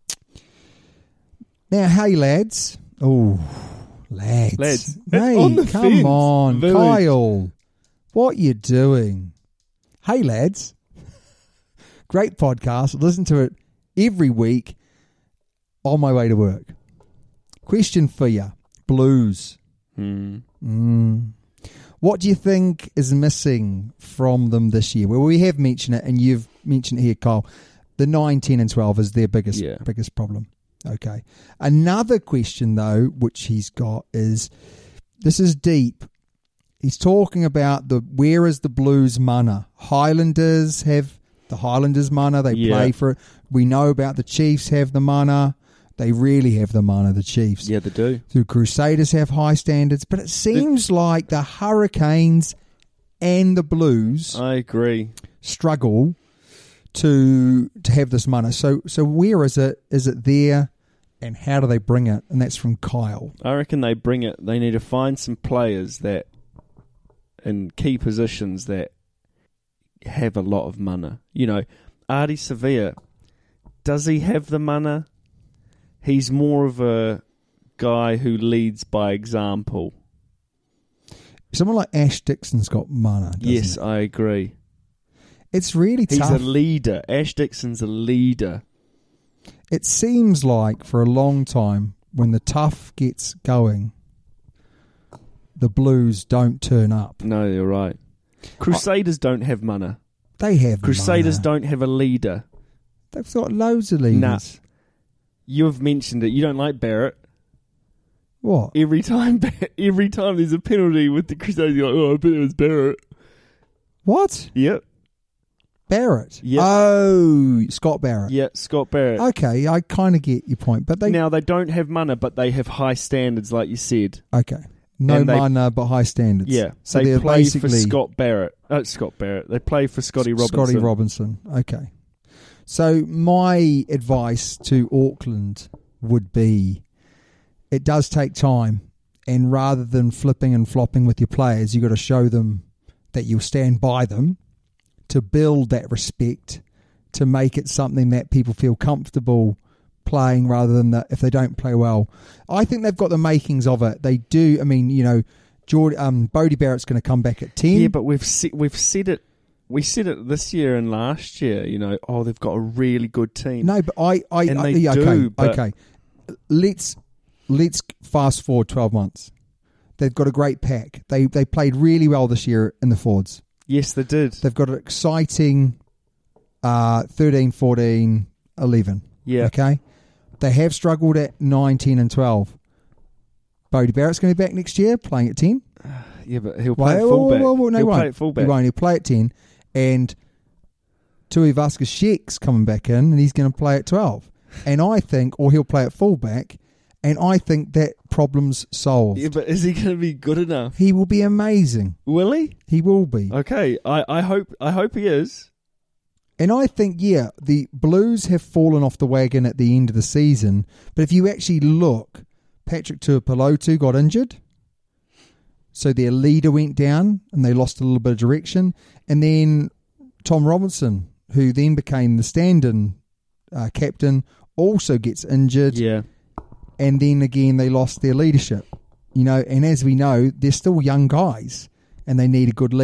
[SPEAKER 7] Now, hey lads. Oh, lads.
[SPEAKER 8] Lads.
[SPEAKER 7] Hey,
[SPEAKER 8] On the
[SPEAKER 7] come
[SPEAKER 8] fence.
[SPEAKER 7] on,
[SPEAKER 8] Village.
[SPEAKER 7] Kyle. What you doing? Hey lads. Great podcast. Listen to it every week on my way to work. Question for you. Blues.
[SPEAKER 8] Hmm.
[SPEAKER 7] Mm. What do you think is missing from them this year? Well, we have mentioned it, and you've mentioned it here, Kyle. The nine, ten, and twelve is their biggest
[SPEAKER 8] Yeah.
[SPEAKER 7] biggest problem. Okay. Another question, though, which he's got is, this is deep. He's talking about the where is the Blues mana? Highlanders have the Highlanders mana. They
[SPEAKER 8] Yeah.
[SPEAKER 7] play for it. We know about the Chiefs have the mana. They really have the mana, the Chiefs.
[SPEAKER 8] Yeah, they do.
[SPEAKER 7] The Crusaders have high standards, but it seems like the Hurricanes and the Blues
[SPEAKER 8] I agree.
[SPEAKER 7] struggle to to have this mana. So so where is it? Is it there? And how do they bring it? And that's from Kyle.
[SPEAKER 8] I reckon they bring it. They need to find some players that in key positions that have a lot of mana. You know, Artie Sevilla, does he have the mana? He's more of a guy who leads by example.
[SPEAKER 7] Someone like Ash Dixon's got mana. doesn't
[SPEAKER 8] Yes,
[SPEAKER 7] it?
[SPEAKER 8] I agree.
[SPEAKER 7] It's really
[SPEAKER 8] He's
[SPEAKER 7] tough.
[SPEAKER 8] a leader. Ash Dixon's a leader.
[SPEAKER 7] It seems like for a long time, when the tough gets going, the Blues don't turn up.
[SPEAKER 8] No, you're right. Crusaders don't have mana.
[SPEAKER 7] They have
[SPEAKER 8] Crusaders
[SPEAKER 7] mana.
[SPEAKER 8] don't have a leader.
[SPEAKER 7] They've got loads of leaders.
[SPEAKER 8] Nah. You've mentioned it. You don't like Barrett.
[SPEAKER 7] What?
[SPEAKER 8] Every time, every time there's a penalty with the Crusaders, you're like, oh, I bet it was Barrett.
[SPEAKER 7] What?
[SPEAKER 8] Yep.
[SPEAKER 7] Barrett?
[SPEAKER 8] Yep.
[SPEAKER 7] Oh, Scott Barrett.
[SPEAKER 8] Yeah, Scott Barrett.
[SPEAKER 7] Okay, I kind of get your point, but they
[SPEAKER 8] now, they don't have mana, but they have high standards, like you said.
[SPEAKER 7] okay, no
[SPEAKER 8] And they-
[SPEAKER 7] mana but high standards.
[SPEAKER 8] Yeah.
[SPEAKER 7] so
[SPEAKER 8] they
[SPEAKER 7] they're
[SPEAKER 8] play for
[SPEAKER 7] basically
[SPEAKER 8] Scott Barrett. Oh, Scott Barrett. They play for Scotty Robinson.
[SPEAKER 7] Scotty Robinson. Okay, so my advice to Auckland would be, it does take time, and rather than flipping and flopping with your players, you got to show them that you'll stand by them, to build that respect, to make it something that people feel comfortable playing rather than that if they don't play well. I think they've got the makings of it. They do. I mean, you know, George, um, Bodie Barrett's going to come back at ten.
[SPEAKER 8] Yeah, but we've se- we've said it. We said it this year and last year. You know, oh, they've got a really good team.
[SPEAKER 7] No, but I, I,
[SPEAKER 8] And
[SPEAKER 7] I
[SPEAKER 8] they
[SPEAKER 7] yeah, okay,
[SPEAKER 8] do, but-
[SPEAKER 7] okay. Let's let's fast forward twelve months. They've got a great pack. They they played really well this year in the Fords.
[SPEAKER 8] Yes, they did.
[SPEAKER 7] They've got an exciting uh, thirteen, fourteen, eleven.
[SPEAKER 8] Yeah.
[SPEAKER 7] Okay. They have struggled at nine, ten, and twelve. Bodie Barrett's going to be back next year playing at ten.
[SPEAKER 8] Yeah, but he'll play
[SPEAKER 7] Well,
[SPEAKER 8] at fullback.
[SPEAKER 7] well, well, no,
[SPEAKER 8] he'll
[SPEAKER 7] he won't.
[SPEAKER 8] play at fullback.
[SPEAKER 7] He won't. He'll play at ten. And Tui Vasquez-Sheck's coming back in, and he's going to play at twelve. And I think, or he'll play at fullback, and I think that problem's solved.
[SPEAKER 8] Yeah, but is he going to be good enough?
[SPEAKER 7] He will be amazing.
[SPEAKER 8] Will he?
[SPEAKER 7] He will be.
[SPEAKER 8] Okay, I, I hope I hope he is.
[SPEAKER 7] And I think, yeah, the Blues have fallen off the wagon at the end of the season. But if you actually look, Patrick Tuipulotu got injured. So their leader went down and they lost a little bit of direction. And then Tom Robinson, who then became the stand-in uh, captain, also gets injured.
[SPEAKER 8] Yeah.
[SPEAKER 7] And then again, they lost their leadership. You know, and as we know, they're still young guys and they need a good leader.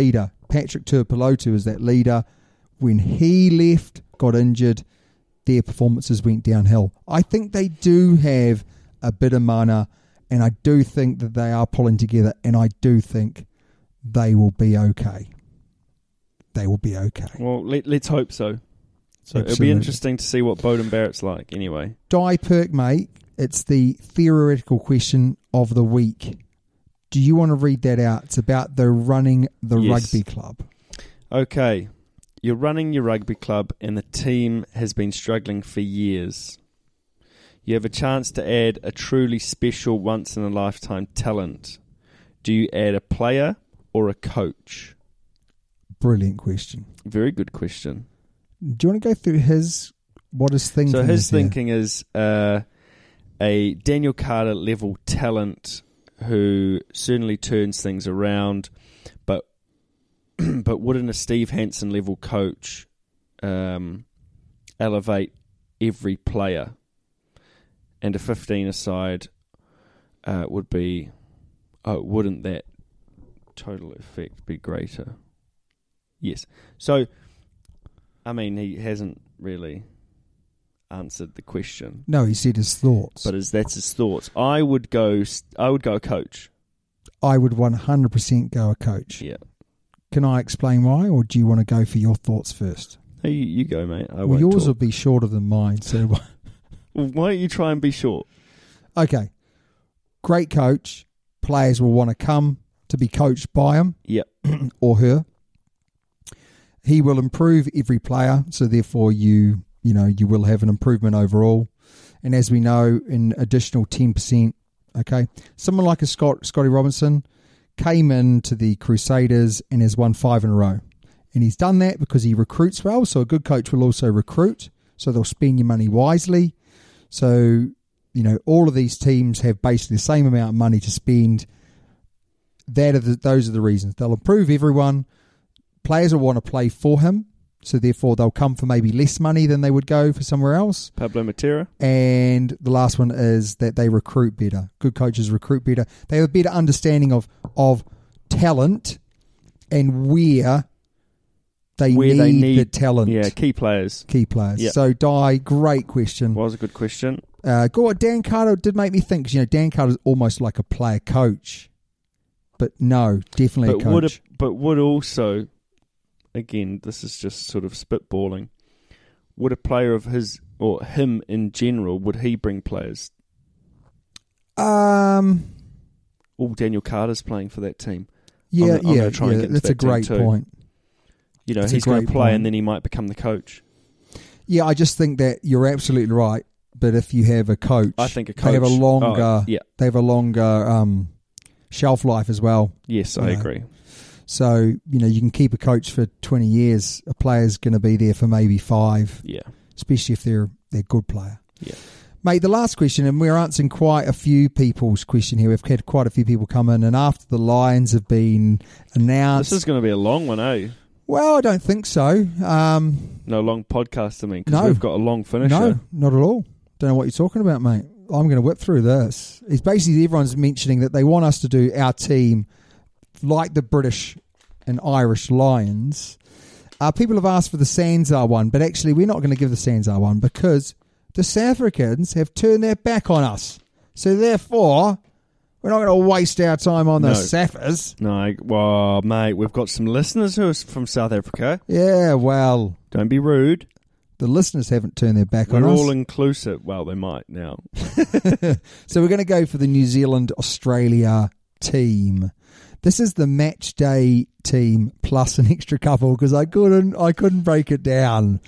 [SPEAKER 7] Patrick Tuipulotu as that leader. When he left, got injured, their performances went downhill. I think they do have a bit of mana, and I do think that they are pulling together, and I do think they will be okay. They will be okay.
[SPEAKER 8] Well, let, let's hope so. So
[SPEAKER 7] Absolutely.
[SPEAKER 8] It'll be interesting to see what Bowden Barrett's like anyway.
[SPEAKER 7] Die Perk, mate, it's the theoretical question of the week. Do you want to read that out? It's about the running the
[SPEAKER 8] Yes.
[SPEAKER 7] rugby club.
[SPEAKER 8] Okay. You're running your rugby club and the team has been struggling for years. You have a chance to add a truly special once-in-a-lifetime talent. Do you add a player or a coach?
[SPEAKER 7] Brilliant question.
[SPEAKER 8] Very good question.
[SPEAKER 7] Do you want to go through his, what his thinking
[SPEAKER 8] So
[SPEAKER 7] is
[SPEAKER 8] his
[SPEAKER 7] here?
[SPEAKER 8] thinking is uh, a Daniel Carter level talent who certainly turns things around, but but wouldn't a Steve Hansen level coach um, elevate every player? And a fifteen aside uh, would be, oh, wouldn't that total effect be greater? Yes. So, I mean, he hasn't really answered the question.
[SPEAKER 7] No, he said his thoughts.
[SPEAKER 8] But as that's his thoughts, I would go. I would go a coach.
[SPEAKER 7] I would one hundred percent go a coach.
[SPEAKER 8] Yeah.
[SPEAKER 7] Can I explain why, or do you want to go for your thoughts first?
[SPEAKER 8] No, you, you go, mate. I
[SPEAKER 7] well,
[SPEAKER 8] won't
[SPEAKER 7] yours
[SPEAKER 8] talk.
[SPEAKER 7] will be shorter than mine. So,
[SPEAKER 8] Well, why don't you try and be short?
[SPEAKER 7] okay, great coach. Players will want to come to be coached by him.
[SPEAKER 8] Yep.
[SPEAKER 7] Or her. He will improve every player, so therefore you you know you will have an improvement overall. And as we know, an additional ten percent. Okay, someone like a Scott Scotty Robinson came into the Crusaders and has won five in a row, and he's done that because he recruits well. So a good coach will also recruit, so they'll spend your money wisely. So you know all of these teams have basically the same amount of money to spend. That are the, those are the reasons. They'll improve everyone. Players will want to play for him, so therefore they'll come for maybe less money than they would go for somewhere else.
[SPEAKER 8] Pablo Matera.
[SPEAKER 7] And the last one is that they recruit better. Good coaches recruit better. They have a better understanding of of talent and where they,
[SPEAKER 8] Where
[SPEAKER 7] need,
[SPEAKER 8] they need
[SPEAKER 7] the talent.
[SPEAKER 8] Yeah, key players.
[SPEAKER 7] Key players.
[SPEAKER 8] Yep.
[SPEAKER 7] So, Di, great question.
[SPEAKER 8] Was a good question.
[SPEAKER 7] Uh, go on, Dan Carter did make me think, 'cause, you know, Dan Carter's almost like a player coach. But no, definitely
[SPEAKER 8] But
[SPEAKER 7] a coach.
[SPEAKER 8] would a, but would also, again, this is just sort of spitballing. Would a player of his or him in general, would he bring players?
[SPEAKER 7] Um,
[SPEAKER 8] Oh, Daniel Carter's playing for that team.
[SPEAKER 7] yeah,
[SPEAKER 8] I'm, I'm
[SPEAKER 7] yeah,
[SPEAKER 8] gonna try and
[SPEAKER 7] yeah.
[SPEAKER 8] get into
[SPEAKER 7] That's a
[SPEAKER 8] that team
[SPEAKER 7] great
[SPEAKER 8] too.
[SPEAKER 7] point.
[SPEAKER 8] You know,
[SPEAKER 7] That's a
[SPEAKER 8] he's going to
[SPEAKER 7] great
[SPEAKER 8] play
[SPEAKER 7] point.
[SPEAKER 8] and then he might become the coach.
[SPEAKER 7] Yeah, I just think that you're absolutely right. But if you have a coach,
[SPEAKER 8] I think a
[SPEAKER 7] they have a
[SPEAKER 8] coach-
[SPEAKER 7] longer,
[SPEAKER 8] oh, yeah.
[SPEAKER 7] they have a longer um, shelf life as well.
[SPEAKER 8] Yes,
[SPEAKER 7] You
[SPEAKER 8] I
[SPEAKER 7] know.
[SPEAKER 8] agree.
[SPEAKER 7] So you know you can keep a coach for twenty years. A player's going to be there for maybe five,
[SPEAKER 8] Yeah,
[SPEAKER 7] especially if they're they're a good player.
[SPEAKER 8] yeah.
[SPEAKER 7] Mate, the last question, and we're answering quite a few people's question here. We've had quite a few people come in, and after the Lions have been announced,
[SPEAKER 8] This is going to be a long one, eh?
[SPEAKER 7] well, I don't think so. Um,
[SPEAKER 8] No long podcast, I mean, because
[SPEAKER 7] No.
[SPEAKER 8] we've got a long finisher.
[SPEAKER 7] no, not at all. Don't know what you're talking about, mate. I'm going to whip through this. It's basically everyone's mentioning that they want us to do our team like the British and Irish Lions. Uh, people have asked for the Sanzar one, but actually we're not going to give the Sanzar one because the South Africans have turned their back on us. So therefore, we're not going to waste our time on the
[SPEAKER 8] No.
[SPEAKER 7] Saffers.
[SPEAKER 8] No, well, mate, we've got some listeners who are from South Africa.
[SPEAKER 7] Yeah, well,
[SPEAKER 8] Don't be rude.
[SPEAKER 7] the listeners haven't turned their back
[SPEAKER 8] We're
[SPEAKER 7] on us.
[SPEAKER 8] all inclusive. Well, they might now.
[SPEAKER 7] So we're going to go for the New Zealand Australia team. This is the match day team plus an extra couple because I couldn't I couldn't break it down.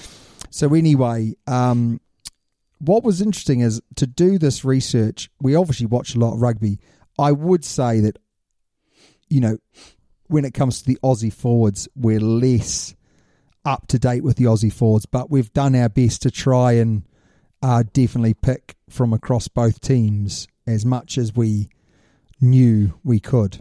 [SPEAKER 7] So anyway, um, what was interesting is to do this research. We obviously watch a lot of rugby. I would say that, you know, when it comes to the Aussie forwards, we're less up to date with the Aussie forwards, but we've done our best to try and uh, definitely pick from across both teams as much as we knew we could.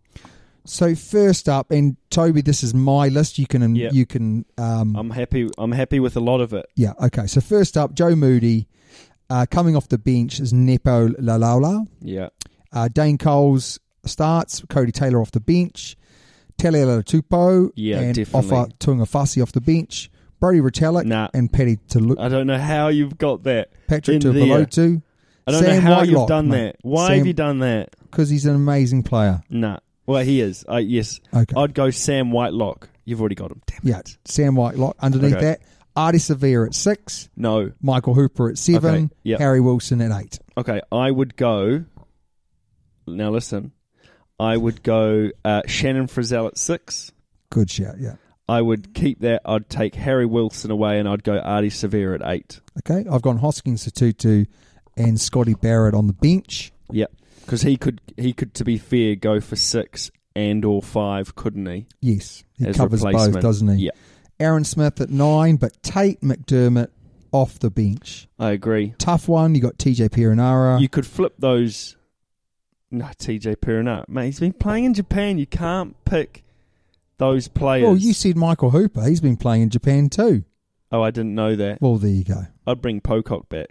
[SPEAKER 7] So first up, and Toby, this is my list. You can,
[SPEAKER 8] Yep.
[SPEAKER 7] you can. Um,
[SPEAKER 8] I'm happy. I'm happy with a lot of it.
[SPEAKER 7] yeah, okay. So first up, Joe Moody, uh, coming off the bench is Nepo Lalaula.
[SPEAKER 8] Yeah.
[SPEAKER 7] Uh, Dane Coles starts. Cody Taylor off the bench. Taliela Tupou
[SPEAKER 8] Yeah,
[SPEAKER 7] and
[SPEAKER 8] definitely.
[SPEAKER 7] Ofa Tuangafasi off the bench. Brody Retallick
[SPEAKER 8] Nah.
[SPEAKER 7] and Paddy Tulu-
[SPEAKER 8] I don't know how you've got that.
[SPEAKER 7] Patrick
[SPEAKER 8] in there.
[SPEAKER 7] Tupelotu.
[SPEAKER 8] I don't
[SPEAKER 7] Sam
[SPEAKER 8] know how
[SPEAKER 7] Whitelock,
[SPEAKER 8] you've done
[SPEAKER 7] mate.
[SPEAKER 8] that. Why
[SPEAKER 7] Sam-
[SPEAKER 8] have you done that?
[SPEAKER 7] Because he's an amazing player.
[SPEAKER 8] Nah. Well, he is. Uh, yes.
[SPEAKER 7] Okay.
[SPEAKER 8] I'd go Sam Whitelock. You've already got him. Damn
[SPEAKER 7] Yeah,
[SPEAKER 8] it.
[SPEAKER 7] Sam Whitelock. Underneath
[SPEAKER 8] Okay.
[SPEAKER 7] that, Artie Severe at six,
[SPEAKER 8] No.
[SPEAKER 7] Michael Hooper at seven,
[SPEAKER 8] Okay, yep.
[SPEAKER 7] Harry Wilson at eight.
[SPEAKER 8] Okay, I would go... Now listen. I would go uh, Shannon Frizzell at six.
[SPEAKER 7] Good shout, yeah.
[SPEAKER 8] I would keep that. I'd take Harry Wilson away and I'd go Artie Severe at eight.
[SPEAKER 7] Okay, I've gone Hoskins Tutu and Scotty Barrett on the bench.
[SPEAKER 8] Yep. Because he could, he could, to be fair, go for six and or five, couldn't he?
[SPEAKER 7] Yes, he
[SPEAKER 8] As
[SPEAKER 7] covers
[SPEAKER 8] replacement.
[SPEAKER 7] both, doesn't he?
[SPEAKER 8] Yeah.
[SPEAKER 7] Aaron Smith at nine, but Tate McDermott off the bench.
[SPEAKER 8] I agree.
[SPEAKER 7] Tough one. You got T J Perenara.
[SPEAKER 8] You could flip those. No, T J Perenara. Mate, he's been playing in Japan. You can't pick those players.
[SPEAKER 7] Well, you said Michael Hooper. He's been playing in Japan too.
[SPEAKER 8] Oh, I didn't know that.
[SPEAKER 7] Well, there you go.
[SPEAKER 8] I'd bring Pocock back.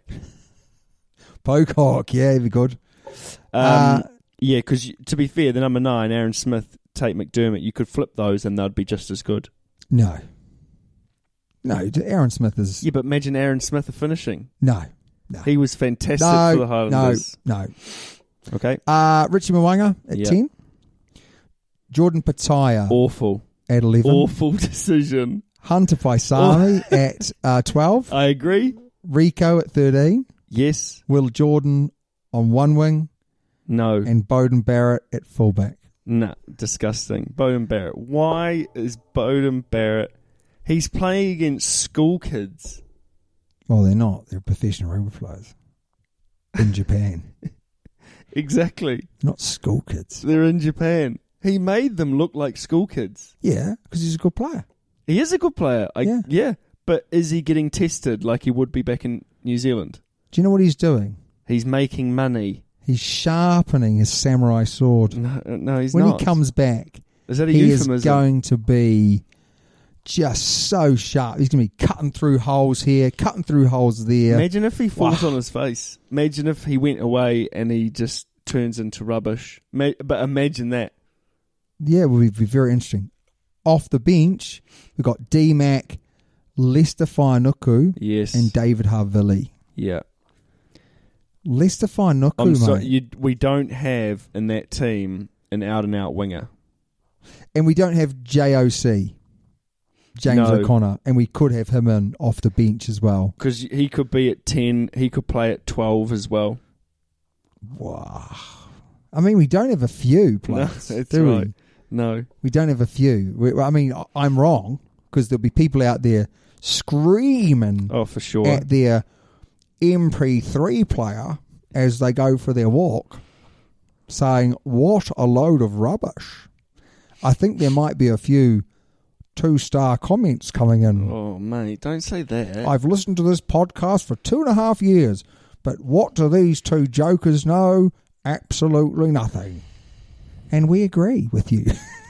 [SPEAKER 7] Pocock, yeah, be good.
[SPEAKER 8] Um,
[SPEAKER 7] Uh,
[SPEAKER 8] yeah, because to be fair, the number nine, Aaron Smith, Tate McDermott, you could flip those and they'd be just as good.
[SPEAKER 7] No. No, Aaron Smith is...
[SPEAKER 8] Yeah, but imagine Aaron Smith finishing.
[SPEAKER 7] No. No.
[SPEAKER 8] He was fantastic
[SPEAKER 7] no,
[SPEAKER 8] for the Highlanders.
[SPEAKER 7] No, no.
[SPEAKER 8] Okay.
[SPEAKER 7] Uh, Richie Mwanga at
[SPEAKER 8] Yep.
[SPEAKER 7] ten. Jordan Pataya
[SPEAKER 8] Awful.
[SPEAKER 7] at eleven.
[SPEAKER 8] Awful decision.
[SPEAKER 7] Hunter Paisami at uh, twelve.
[SPEAKER 8] I agree.
[SPEAKER 7] Rico at thirteen.
[SPEAKER 8] Yes.
[SPEAKER 7] Will Jordan on one wing.
[SPEAKER 8] No.
[SPEAKER 7] And Bowden Barrett at fullback.
[SPEAKER 8] Nah, disgusting. Bowden Barrett. Why is Bowden Barrett... He's playing against school kids.
[SPEAKER 7] Well, they're not. They're professional rugby players in Japan.
[SPEAKER 8] Exactly.
[SPEAKER 7] They're not school kids.
[SPEAKER 8] They're in Japan. He made them look like school kids.
[SPEAKER 7] Yeah, because he's a good player.
[SPEAKER 8] He is a good player. I,
[SPEAKER 7] Yeah.
[SPEAKER 8] yeah. But is he getting tested like he would be back in New Zealand?
[SPEAKER 7] Do you know what he's doing?
[SPEAKER 8] He's making money.
[SPEAKER 7] He's sharpening his samurai sword.
[SPEAKER 8] No, no he's
[SPEAKER 7] when
[SPEAKER 8] not.
[SPEAKER 7] he comes back,
[SPEAKER 8] Is that a
[SPEAKER 7] he
[SPEAKER 8] euphemism?
[SPEAKER 7] is going to be just so sharp. He's going to be cutting through holes here, cutting through holes there.
[SPEAKER 8] Imagine if he falls
[SPEAKER 7] Wow.
[SPEAKER 8] on his face. Imagine if he went away and he just turns into rubbish. Ma- But imagine that.
[SPEAKER 7] Yeah, it will be, be very interesting. Off the bench, we've got D-Mac, Lester Whainuku,
[SPEAKER 8] Yes.
[SPEAKER 7] and David Havili.
[SPEAKER 8] Yeah.
[SPEAKER 7] Lester Whainuku,
[SPEAKER 8] I'm
[SPEAKER 7] mate.
[SPEAKER 8] sorry. You, we don't have in that team an out-and-out winger.
[SPEAKER 7] And we don't have J O C, James
[SPEAKER 8] No.
[SPEAKER 7] O'Connor, and we could have him in off the bench as well.
[SPEAKER 8] Because he could be at ten. He could play at twelve as well.
[SPEAKER 7] Wow. I mean, we don't have a few players,
[SPEAKER 8] No, that's
[SPEAKER 7] do
[SPEAKER 8] right.
[SPEAKER 7] we?
[SPEAKER 8] No.
[SPEAKER 7] We don't have a few. We, I mean, I- I'm wrong, because there'll be people out there screaming
[SPEAKER 8] Oh, for sure.
[SPEAKER 7] at their M P three player as they go for their walk, saying, what a load of rubbish. I think there might be a few two-star comments coming in.
[SPEAKER 8] Oh, mate, don't say that.
[SPEAKER 7] I've listened to this podcast for two and a half years, but what do these two jokers know? Absolutely nothing. And we agree with you.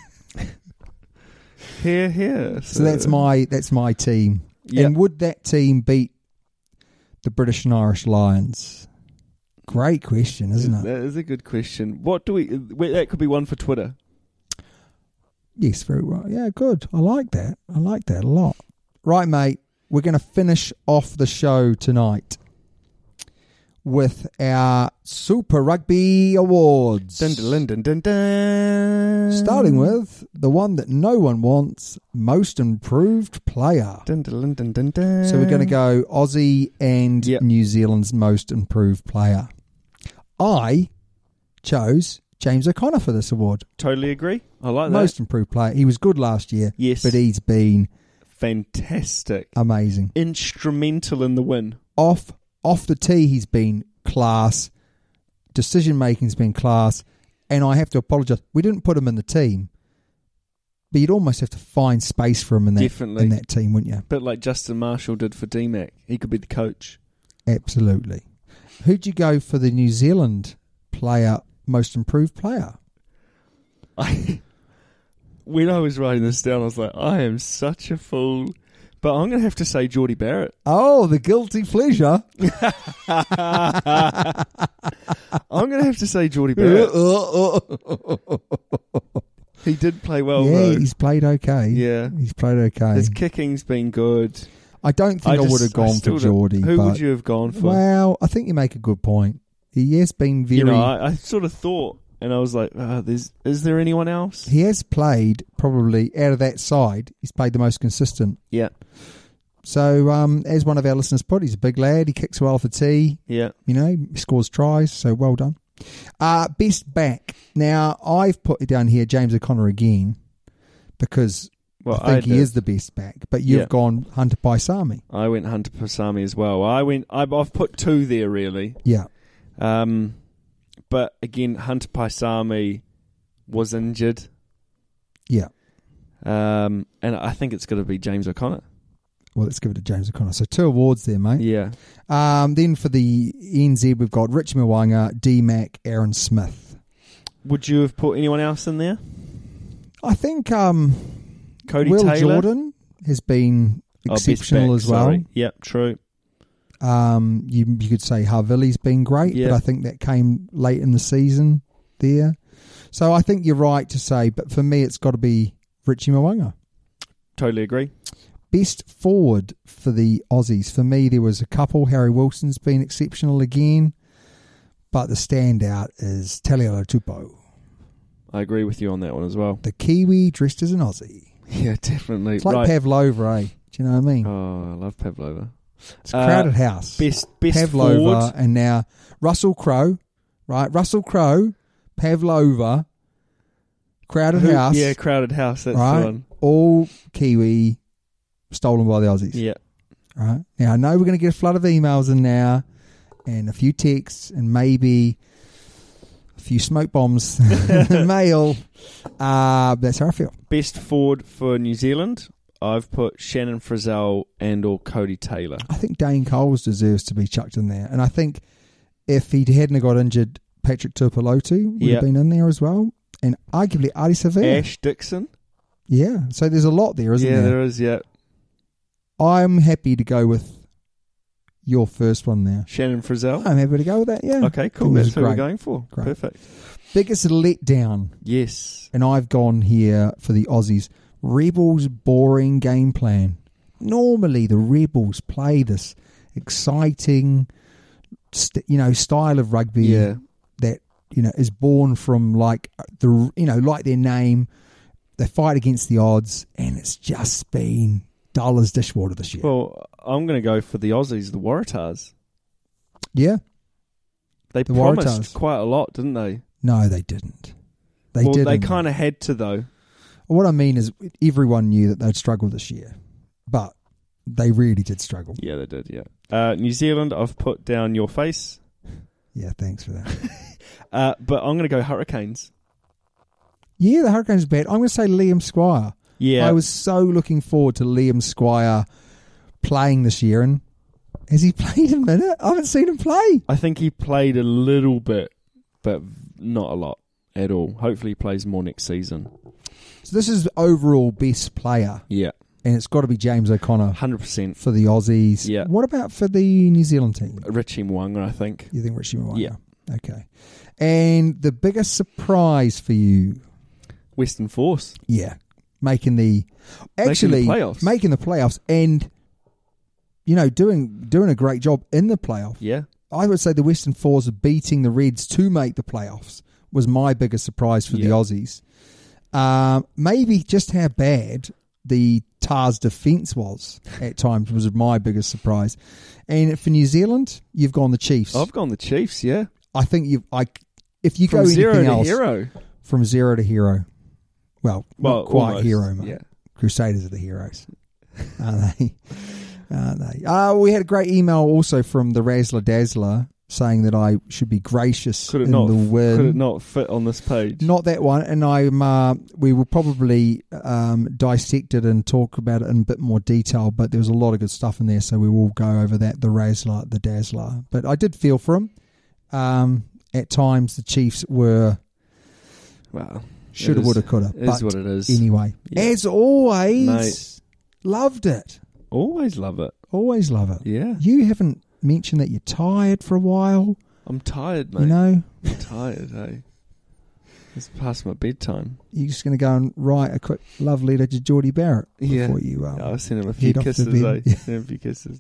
[SPEAKER 8] Here, here.
[SPEAKER 7] So that's my that's my team.
[SPEAKER 8] Yep.
[SPEAKER 7] And would that team beat the British and Irish Lions? Great question, isn't it?
[SPEAKER 8] That is a good question. What do we... That could be one for Twitter.
[SPEAKER 7] Yes, very well. Yeah, good. I like that. I like that a lot. Right, mate. We're going to finish off the show tonight with our Super Rugby Awards.
[SPEAKER 8] Dun, dun, dun, dun, dun.
[SPEAKER 7] Starting with the one that no one wants, Most Improved Player.
[SPEAKER 8] Dun, dun, dun, dun, dun.
[SPEAKER 7] So we're going to go Aussie and
[SPEAKER 8] Yep.
[SPEAKER 7] New Zealand's Most Improved Player. I chose James O'Connor for this award.
[SPEAKER 8] Totally agree. I like that.
[SPEAKER 7] Most Improved Player. He was good last year.
[SPEAKER 8] Yes.
[SPEAKER 7] But he's been
[SPEAKER 8] Fantastic.
[SPEAKER 7] amazing.
[SPEAKER 8] Instrumental in the win.
[SPEAKER 7] Off off the tee, he's been class. Decision making's been class. And I have to apologise. We didn't put him in the team, but you'd almost have to find space for him in that
[SPEAKER 8] Definitely.
[SPEAKER 7] in that team, wouldn't you?
[SPEAKER 8] Bit like Justin Marshall did for D Mac. He could be the coach.
[SPEAKER 7] Absolutely. Who'd you go for the New Zealand player, Most Improved Player?
[SPEAKER 8] I, when I was writing this down, I was like, I am such a fool. But I'm going to have to say Geordie Barrett.
[SPEAKER 7] Oh, the guilty pleasure.
[SPEAKER 8] I'm going to have to say Geordie Barrett. He did play well,
[SPEAKER 7] yeah,
[SPEAKER 8] though.
[SPEAKER 7] he's played okay.
[SPEAKER 8] Yeah.
[SPEAKER 7] He's played okay.
[SPEAKER 8] His kicking's been good.
[SPEAKER 7] I don't think I,
[SPEAKER 8] just-
[SPEAKER 7] would have
[SPEAKER 8] I
[SPEAKER 7] gone for
[SPEAKER 8] still don't-
[SPEAKER 7] Geordie.
[SPEAKER 8] Who
[SPEAKER 7] but,
[SPEAKER 8] would you have gone for?
[SPEAKER 7] Well, I think you make a good point. He has been very...
[SPEAKER 8] you know, I, I sort of thought, and I was like, oh, there's, is there anyone else?
[SPEAKER 7] He has played, probably, out of that side, he's played the most consistent.
[SPEAKER 8] Yeah.
[SPEAKER 7] So, um, as one of our listeners put, he's a big lad. He kicks well for tee.
[SPEAKER 8] Yeah.
[SPEAKER 7] You know, he scores tries, so well done. Uh, best back. Now, I've put it down here, James O'Connor again, because
[SPEAKER 8] Well,
[SPEAKER 7] I think
[SPEAKER 8] I
[SPEAKER 7] he
[SPEAKER 8] did.
[SPEAKER 7] is the best back. But you've
[SPEAKER 8] Yeah.
[SPEAKER 7] gone Hunter Paisami.
[SPEAKER 8] I went Hunter Paisami as well. I went. I've, I've put two there really.
[SPEAKER 7] Yeah.
[SPEAKER 8] Um, but again, Hunter Paisami was injured.
[SPEAKER 7] Yeah.
[SPEAKER 8] Um, and I think it's going to be James O'Connor.
[SPEAKER 7] Well, let's give it to James O'Connor. So two awards there, mate.
[SPEAKER 8] Yeah.
[SPEAKER 7] Um, then for the N Z, we've got Rich Mwanga, D-Mac, Aaron Smith.
[SPEAKER 8] Would you have put anyone else in there?
[SPEAKER 7] I think um,
[SPEAKER 8] Cody
[SPEAKER 7] Will
[SPEAKER 8] Taylor?
[SPEAKER 7] Jordan has been
[SPEAKER 8] Oh, best
[SPEAKER 7] exceptional
[SPEAKER 8] back,
[SPEAKER 7] as well.
[SPEAKER 8] sorry. Yep, true.
[SPEAKER 7] Um, you, you could say Havili's been great,
[SPEAKER 8] Yeah.
[SPEAKER 7] but I think that came late in the season there. So I think you're right to say, but for me, it's got to be Richie Mwanga.
[SPEAKER 8] Totally agree.
[SPEAKER 7] Best forward for the Aussies. For me, there was a couple. Harry Wilson's been exceptional again, but the standout is Taliolo Tupou,
[SPEAKER 8] I agree with you on that one as well.
[SPEAKER 7] the Kiwi dressed as an Aussie.
[SPEAKER 8] Yeah, definitely.
[SPEAKER 7] It's like
[SPEAKER 8] right.
[SPEAKER 7] Pavlova, eh? Do you know what I mean?
[SPEAKER 8] Oh, I love Pavlova.
[SPEAKER 7] It's a crowded
[SPEAKER 8] Uh,
[SPEAKER 7] house.
[SPEAKER 8] Best, best
[SPEAKER 7] Pavlova
[SPEAKER 8] forward.
[SPEAKER 7] and now Russell Crowe, right? Russell Crowe, Pavlova, crowded
[SPEAKER 8] Who-
[SPEAKER 7] house,
[SPEAKER 8] Yeah, crowded house. That's
[SPEAKER 7] right?
[SPEAKER 8] the one.
[SPEAKER 7] All Kiwi, stolen by the Aussies.
[SPEAKER 8] Yeah.
[SPEAKER 7] Right. Now I know we're going to get a flood of emails in now, and a few texts, and maybe a few smoke bombs in the mail. Uh, that's how I feel.
[SPEAKER 8] Best forward for New Zealand. I've put Shannon Frizzell and or Cody Taylor.
[SPEAKER 7] I think Dane Coles deserves to be chucked in there, and I think if he hadn't got injured, Patrick Tuipulotu would
[SPEAKER 8] Yeah.
[SPEAKER 7] have been in there as well, and arguably Adi Sevilla.
[SPEAKER 8] Ash Dixon.
[SPEAKER 7] Yeah, so there's a lot there, isn't
[SPEAKER 8] yeah,
[SPEAKER 7] there?
[SPEAKER 8] there is. Yeah.
[SPEAKER 7] I'm happy to go with your first one there.
[SPEAKER 8] Shannon Frizzell.
[SPEAKER 7] I'm happy to go with that, yeah.
[SPEAKER 8] Okay, cool.
[SPEAKER 7] Think this
[SPEAKER 8] That's
[SPEAKER 7] is
[SPEAKER 8] what we're
[SPEAKER 7] great.
[SPEAKER 8] going for.
[SPEAKER 7] Great.
[SPEAKER 8] Perfect.
[SPEAKER 7] Biggest letdown,
[SPEAKER 8] Yes.
[SPEAKER 7] and I've gone here for the Aussies. Rebels' boring game plan. Normally, the Rebels play this exciting, st- you know, style of rugby
[SPEAKER 8] Yeah.
[SPEAKER 7] that you know is born from like the you know like their name. They fight against the odds, and it's just been dull as dishwater this year.
[SPEAKER 8] Well, I'm going to go for the Aussies, the Waratahs.
[SPEAKER 7] Yeah,
[SPEAKER 8] They
[SPEAKER 7] The
[SPEAKER 8] promised
[SPEAKER 7] Waratahs.
[SPEAKER 8] quite a lot, didn't they?
[SPEAKER 7] no, they didn't. They
[SPEAKER 8] well,
[SPEAKER 7] didn't.
[SPEAKER 8] they kind of had to, though.
[SPEAKER 7] What I mean is, everyone knew that they'd struggle this year, but they really did struggle.
[SPEAKER 8] Yeah, they did, yeah. Uh, New Zealand, I've put down your face.
[SPEAKER 7] Yeah, thanks for that.
[SPEAKER 8] Uh, but I'm going to go Hurricanes.
[SPEAKER 7] Yeah, the Hurricanes are bad. I'm going to say Liam Squire.
[SPEAKER 8] Yeah.
[SPEAKER 7] I was so looking forward to Liam Squire playing this year, and has he played a minute? I haven't seen him play.
[SPEAKER 8] I think he played a little bit, but not a lot at all. Hopefully he plays more next season.
[SPEAKER 7] So this is overall best player,
[SPEAKER 8] Yeah,
[SPEAKER 7] and it's got to be James O'Connor
[SPEAKER 8] one hundred percent.
[SPEAKER 7] for the Aussies.
[SPEAKER 8] Yeah.
[SPEAKER 7] What about for the New Zealand team?
[SPEAKER 8] Richie Mwanga, I think.
[SPEAKER 7] You think Richie Mwanga?
[SPEAKER 8] Yeah.
[SPEAKER 7] Okay. And the biggest surprise for you?
[SPEAKER 8] Western Force.
[SPEAKER 7] Yeah, making the actually
[SPEAKER 8] Making the playoffs.
[SPEAKER 7] making the playoffs, and you know doing doing a great job in the playoff.
[SPEAKER 8] Yeah.
[SPEAKER 7] I would say the Western Force beating the Reds to make the playoffs was my biggest surprise for the
[SPEAKER 8] Yeah.
[SPEAKER 7] Aussies. Um, maybe just how bad the Tars defence was at times was my biggest surprise. And for New Zealand, you've gone the Chiefs.
[SPEAKER 8] I've gone the Chiefs, yeah.
[SPEAKER 7] I think you've. I if you
[SPEAKER 8] From
[SPEAKER 7] go
[SPEAKER 8] zero
[SPEAKER 7] anything
[SPEAKER 8] to
[SPEAKER 7] else
[SPEAKER 8] hero.
[SPEAKER 7] from zero to hero. Well,
[SPEAKER 8] Well,
[SPEAKER 7] not quite
[SPEAKER 8] almost,
[SPEAKER 7] hero, mate.
[SPEAKER 8] yeah.
[SPEAKER 7] Crusaders are the heroes, aren't they? Aren't they? Uh, we had a great email also from the Razzler Dazzler saying that I should be gracious
[SPEAKER 8] Could it
[SPEAKER 7] in
[SPEAKER 8] not?
[SPEAKER 7] the win.
[SPEAKER 8] Could it not fit on this page?
[SPEAKER 7] Not that one, and I'm. Uh, we will probably um, dissect it and talk about it in a bit more detail. But there was a lot of good stuff in there, so we will go over that. The Razzler, the Dazzler. But I did feel for him. Um, at times, the Chiefs were
[SPEAKER 8] Well,
[SPEAKER 7] shoulda,
[SPEAKER 8] it is-
[SPEAKER 7] woulda, coulda.
[SPEAKER 8] It
[SPEAKER 7] But
[SPEAKER 8] is what it is.
[SPEAKER 7] anyway,
[SPEAKER 8] Yeah.
[SPEAKER 7] as always,
[SPEAKER 8] Mate.
[SPEAKER 7] loved it.
[SPEAKER 8] Always love it.
[SPEAKER 7] Always love it.
[SPEAKER 8] Yeah.
[SPEAKER 7] You haven't mentioned that you're tired for a while.
[SPEAKER 8] I'm tired, mate.
[SPEAKER 7] You know,
[SPEAKER 8] I'm tired, hey. It's past my bedtime.
[SPEAKER 7] You're just going to go and write a quick love letter to Geordie Barrett
[SPEAKER 8] Yeah.
[SPEAKER 7] before you. Um,
[SPEAKER 8] I'll send him a few
[SPEAKER 7] head off to
[SPEAKER 8] kisses.
[SPEAKER 7] bed.
[SPEAKER 8] Eh?
[SPEAKER 7] Yeah.
[SPEAKER 8] Send him a few kisses.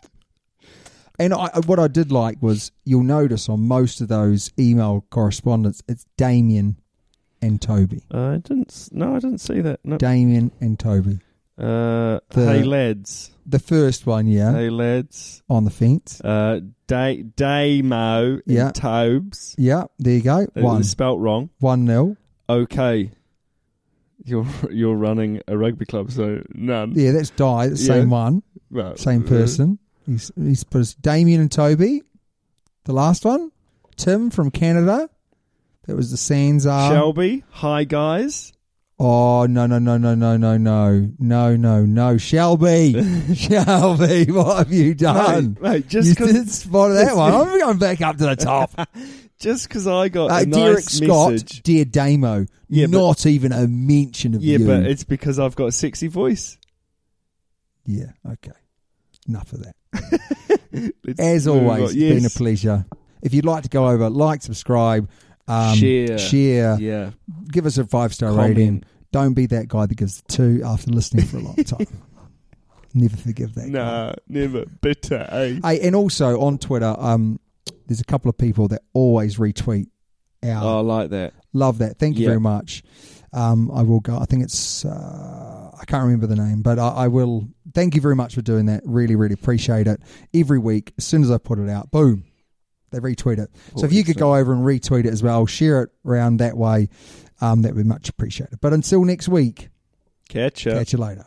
[SPEAKER 7] And I, what I did like was you'll notice on most of those email correspondence, it's Damien and Toby.
[SPEAKER 8] I didn't. s- No, I didn't see that. No.
[SPEAKER 7] Damien and Toby.
[SPEAKER 8] Uh,
[SPEAKER 7] The-
[SPEAKER 8] hey lads.
[SPEAKER 7] The first one, yeah,
[SPEAKER 8] Hey lads.
[SPEAKER 7] on the fence.
[SPEAKER 8] Uh, da- Damo and
[SPEAKER 7] Yeah.
[SPEAKER 8] Tobes.
[SPEAKER 7] Yeah, there you go.
[SPEAKER 8] It
[SPEAKER 7] One,
[SPEAKER 8] was spelt wrong.
[SPEAKER 7] one nil.
[SPEAKER 8] Okay. You're you're running a rugby club, so none.
[SPEAKER 7] Yeah, that's Di. That's the
[SPEAKER 8] Yeah.
[SPEAKER 7] same one,
[SPEAKER 8] Well,
[SPEAKER 7] same
[SPEAKER 8] uh,
[SPEAKER 7] person. He's he's put us Damien and Toby. The last one, Tim from Canada. That was the Sands. Uh,
[SPEAKER 8] Shelby. Hi guys.
[SPEAKER 7] Oh, no, no, no, no, no, no, no, no, no, no. Shelby. Shelby, what have you done?
[SPEAKER 8] Mate, mate, just
[SPEAKER 7] you
[SPEAKER 8] 'cause-
[SPEAKER 7] did spot that one. I'm going back up to the top.
[SPEAKER 8] Just because I got
[SPEAKER 7] Uh,
[SPEAKER 8] a
[SPEAKER 7] Derek
[SPEAKER 8] nice
[SPEAKER 7] Scott,
[SPEAKER 8] message.
[SPEAKER 7] dear Damo,
[SPEAKER 8] Yeah, but-
[SPEAKER 7] not even a mention of
[SPEAKER 8] Yeah,
[SPEAKER 7] you.
[SPEAKER 8] but it's because I've got a sexy voice.
[SPEAKER 7] Yeah, okay. Enough of that.
[SPEAKER 8] Let's
[SPEAKER 7] As
[SPEAKER 8] move
[SPEAKER 7] always,
[SPEAKER 8] on.
[SPEAKER 7] it's
[SPEAKER 8] Yes.
[SPEAKER 7] been a pleasure. If you'd like to go over, like, subscribe, um,
[SPEAKER 8] Share.
[SPEAKER 7] share,
[SPEAKER 8] Yeah.
[SPEAKER 7] give us a five-star
[SPEAKER 8] Comment.
[SPEAKER 7] rating. Don't be that guy that gives a two after listening for a long time. Never forgive that guy.
[SPEAKER 8] Nah, never. Bitter, eh?
[SPEAKER 7] Hey, and also on Twitter, um, there's a couple of people that always retweet our.
[SPEAKER 8] Oh, I like that.
[SPEAKER 7] Love that. Thank you
[SPEAKER 8] Yeah.
[SPEAKER 7] very much. Um, I will go. I think it's. Uh, I can't remember the name, but I, I will. Thank you very much for doing that. Really, really appreciate it. Every week, as soon as I put it out, boom, they retweet it. So if you could go over and retweet it as well, share it around that way, um, that would be much appreciated. But until next week,
[SPEAKER 8] Catch ya.
[SPEAKER 7] catch you later.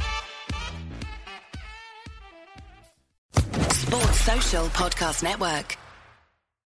[SPEAKER 9] Sports Social Podcast Network.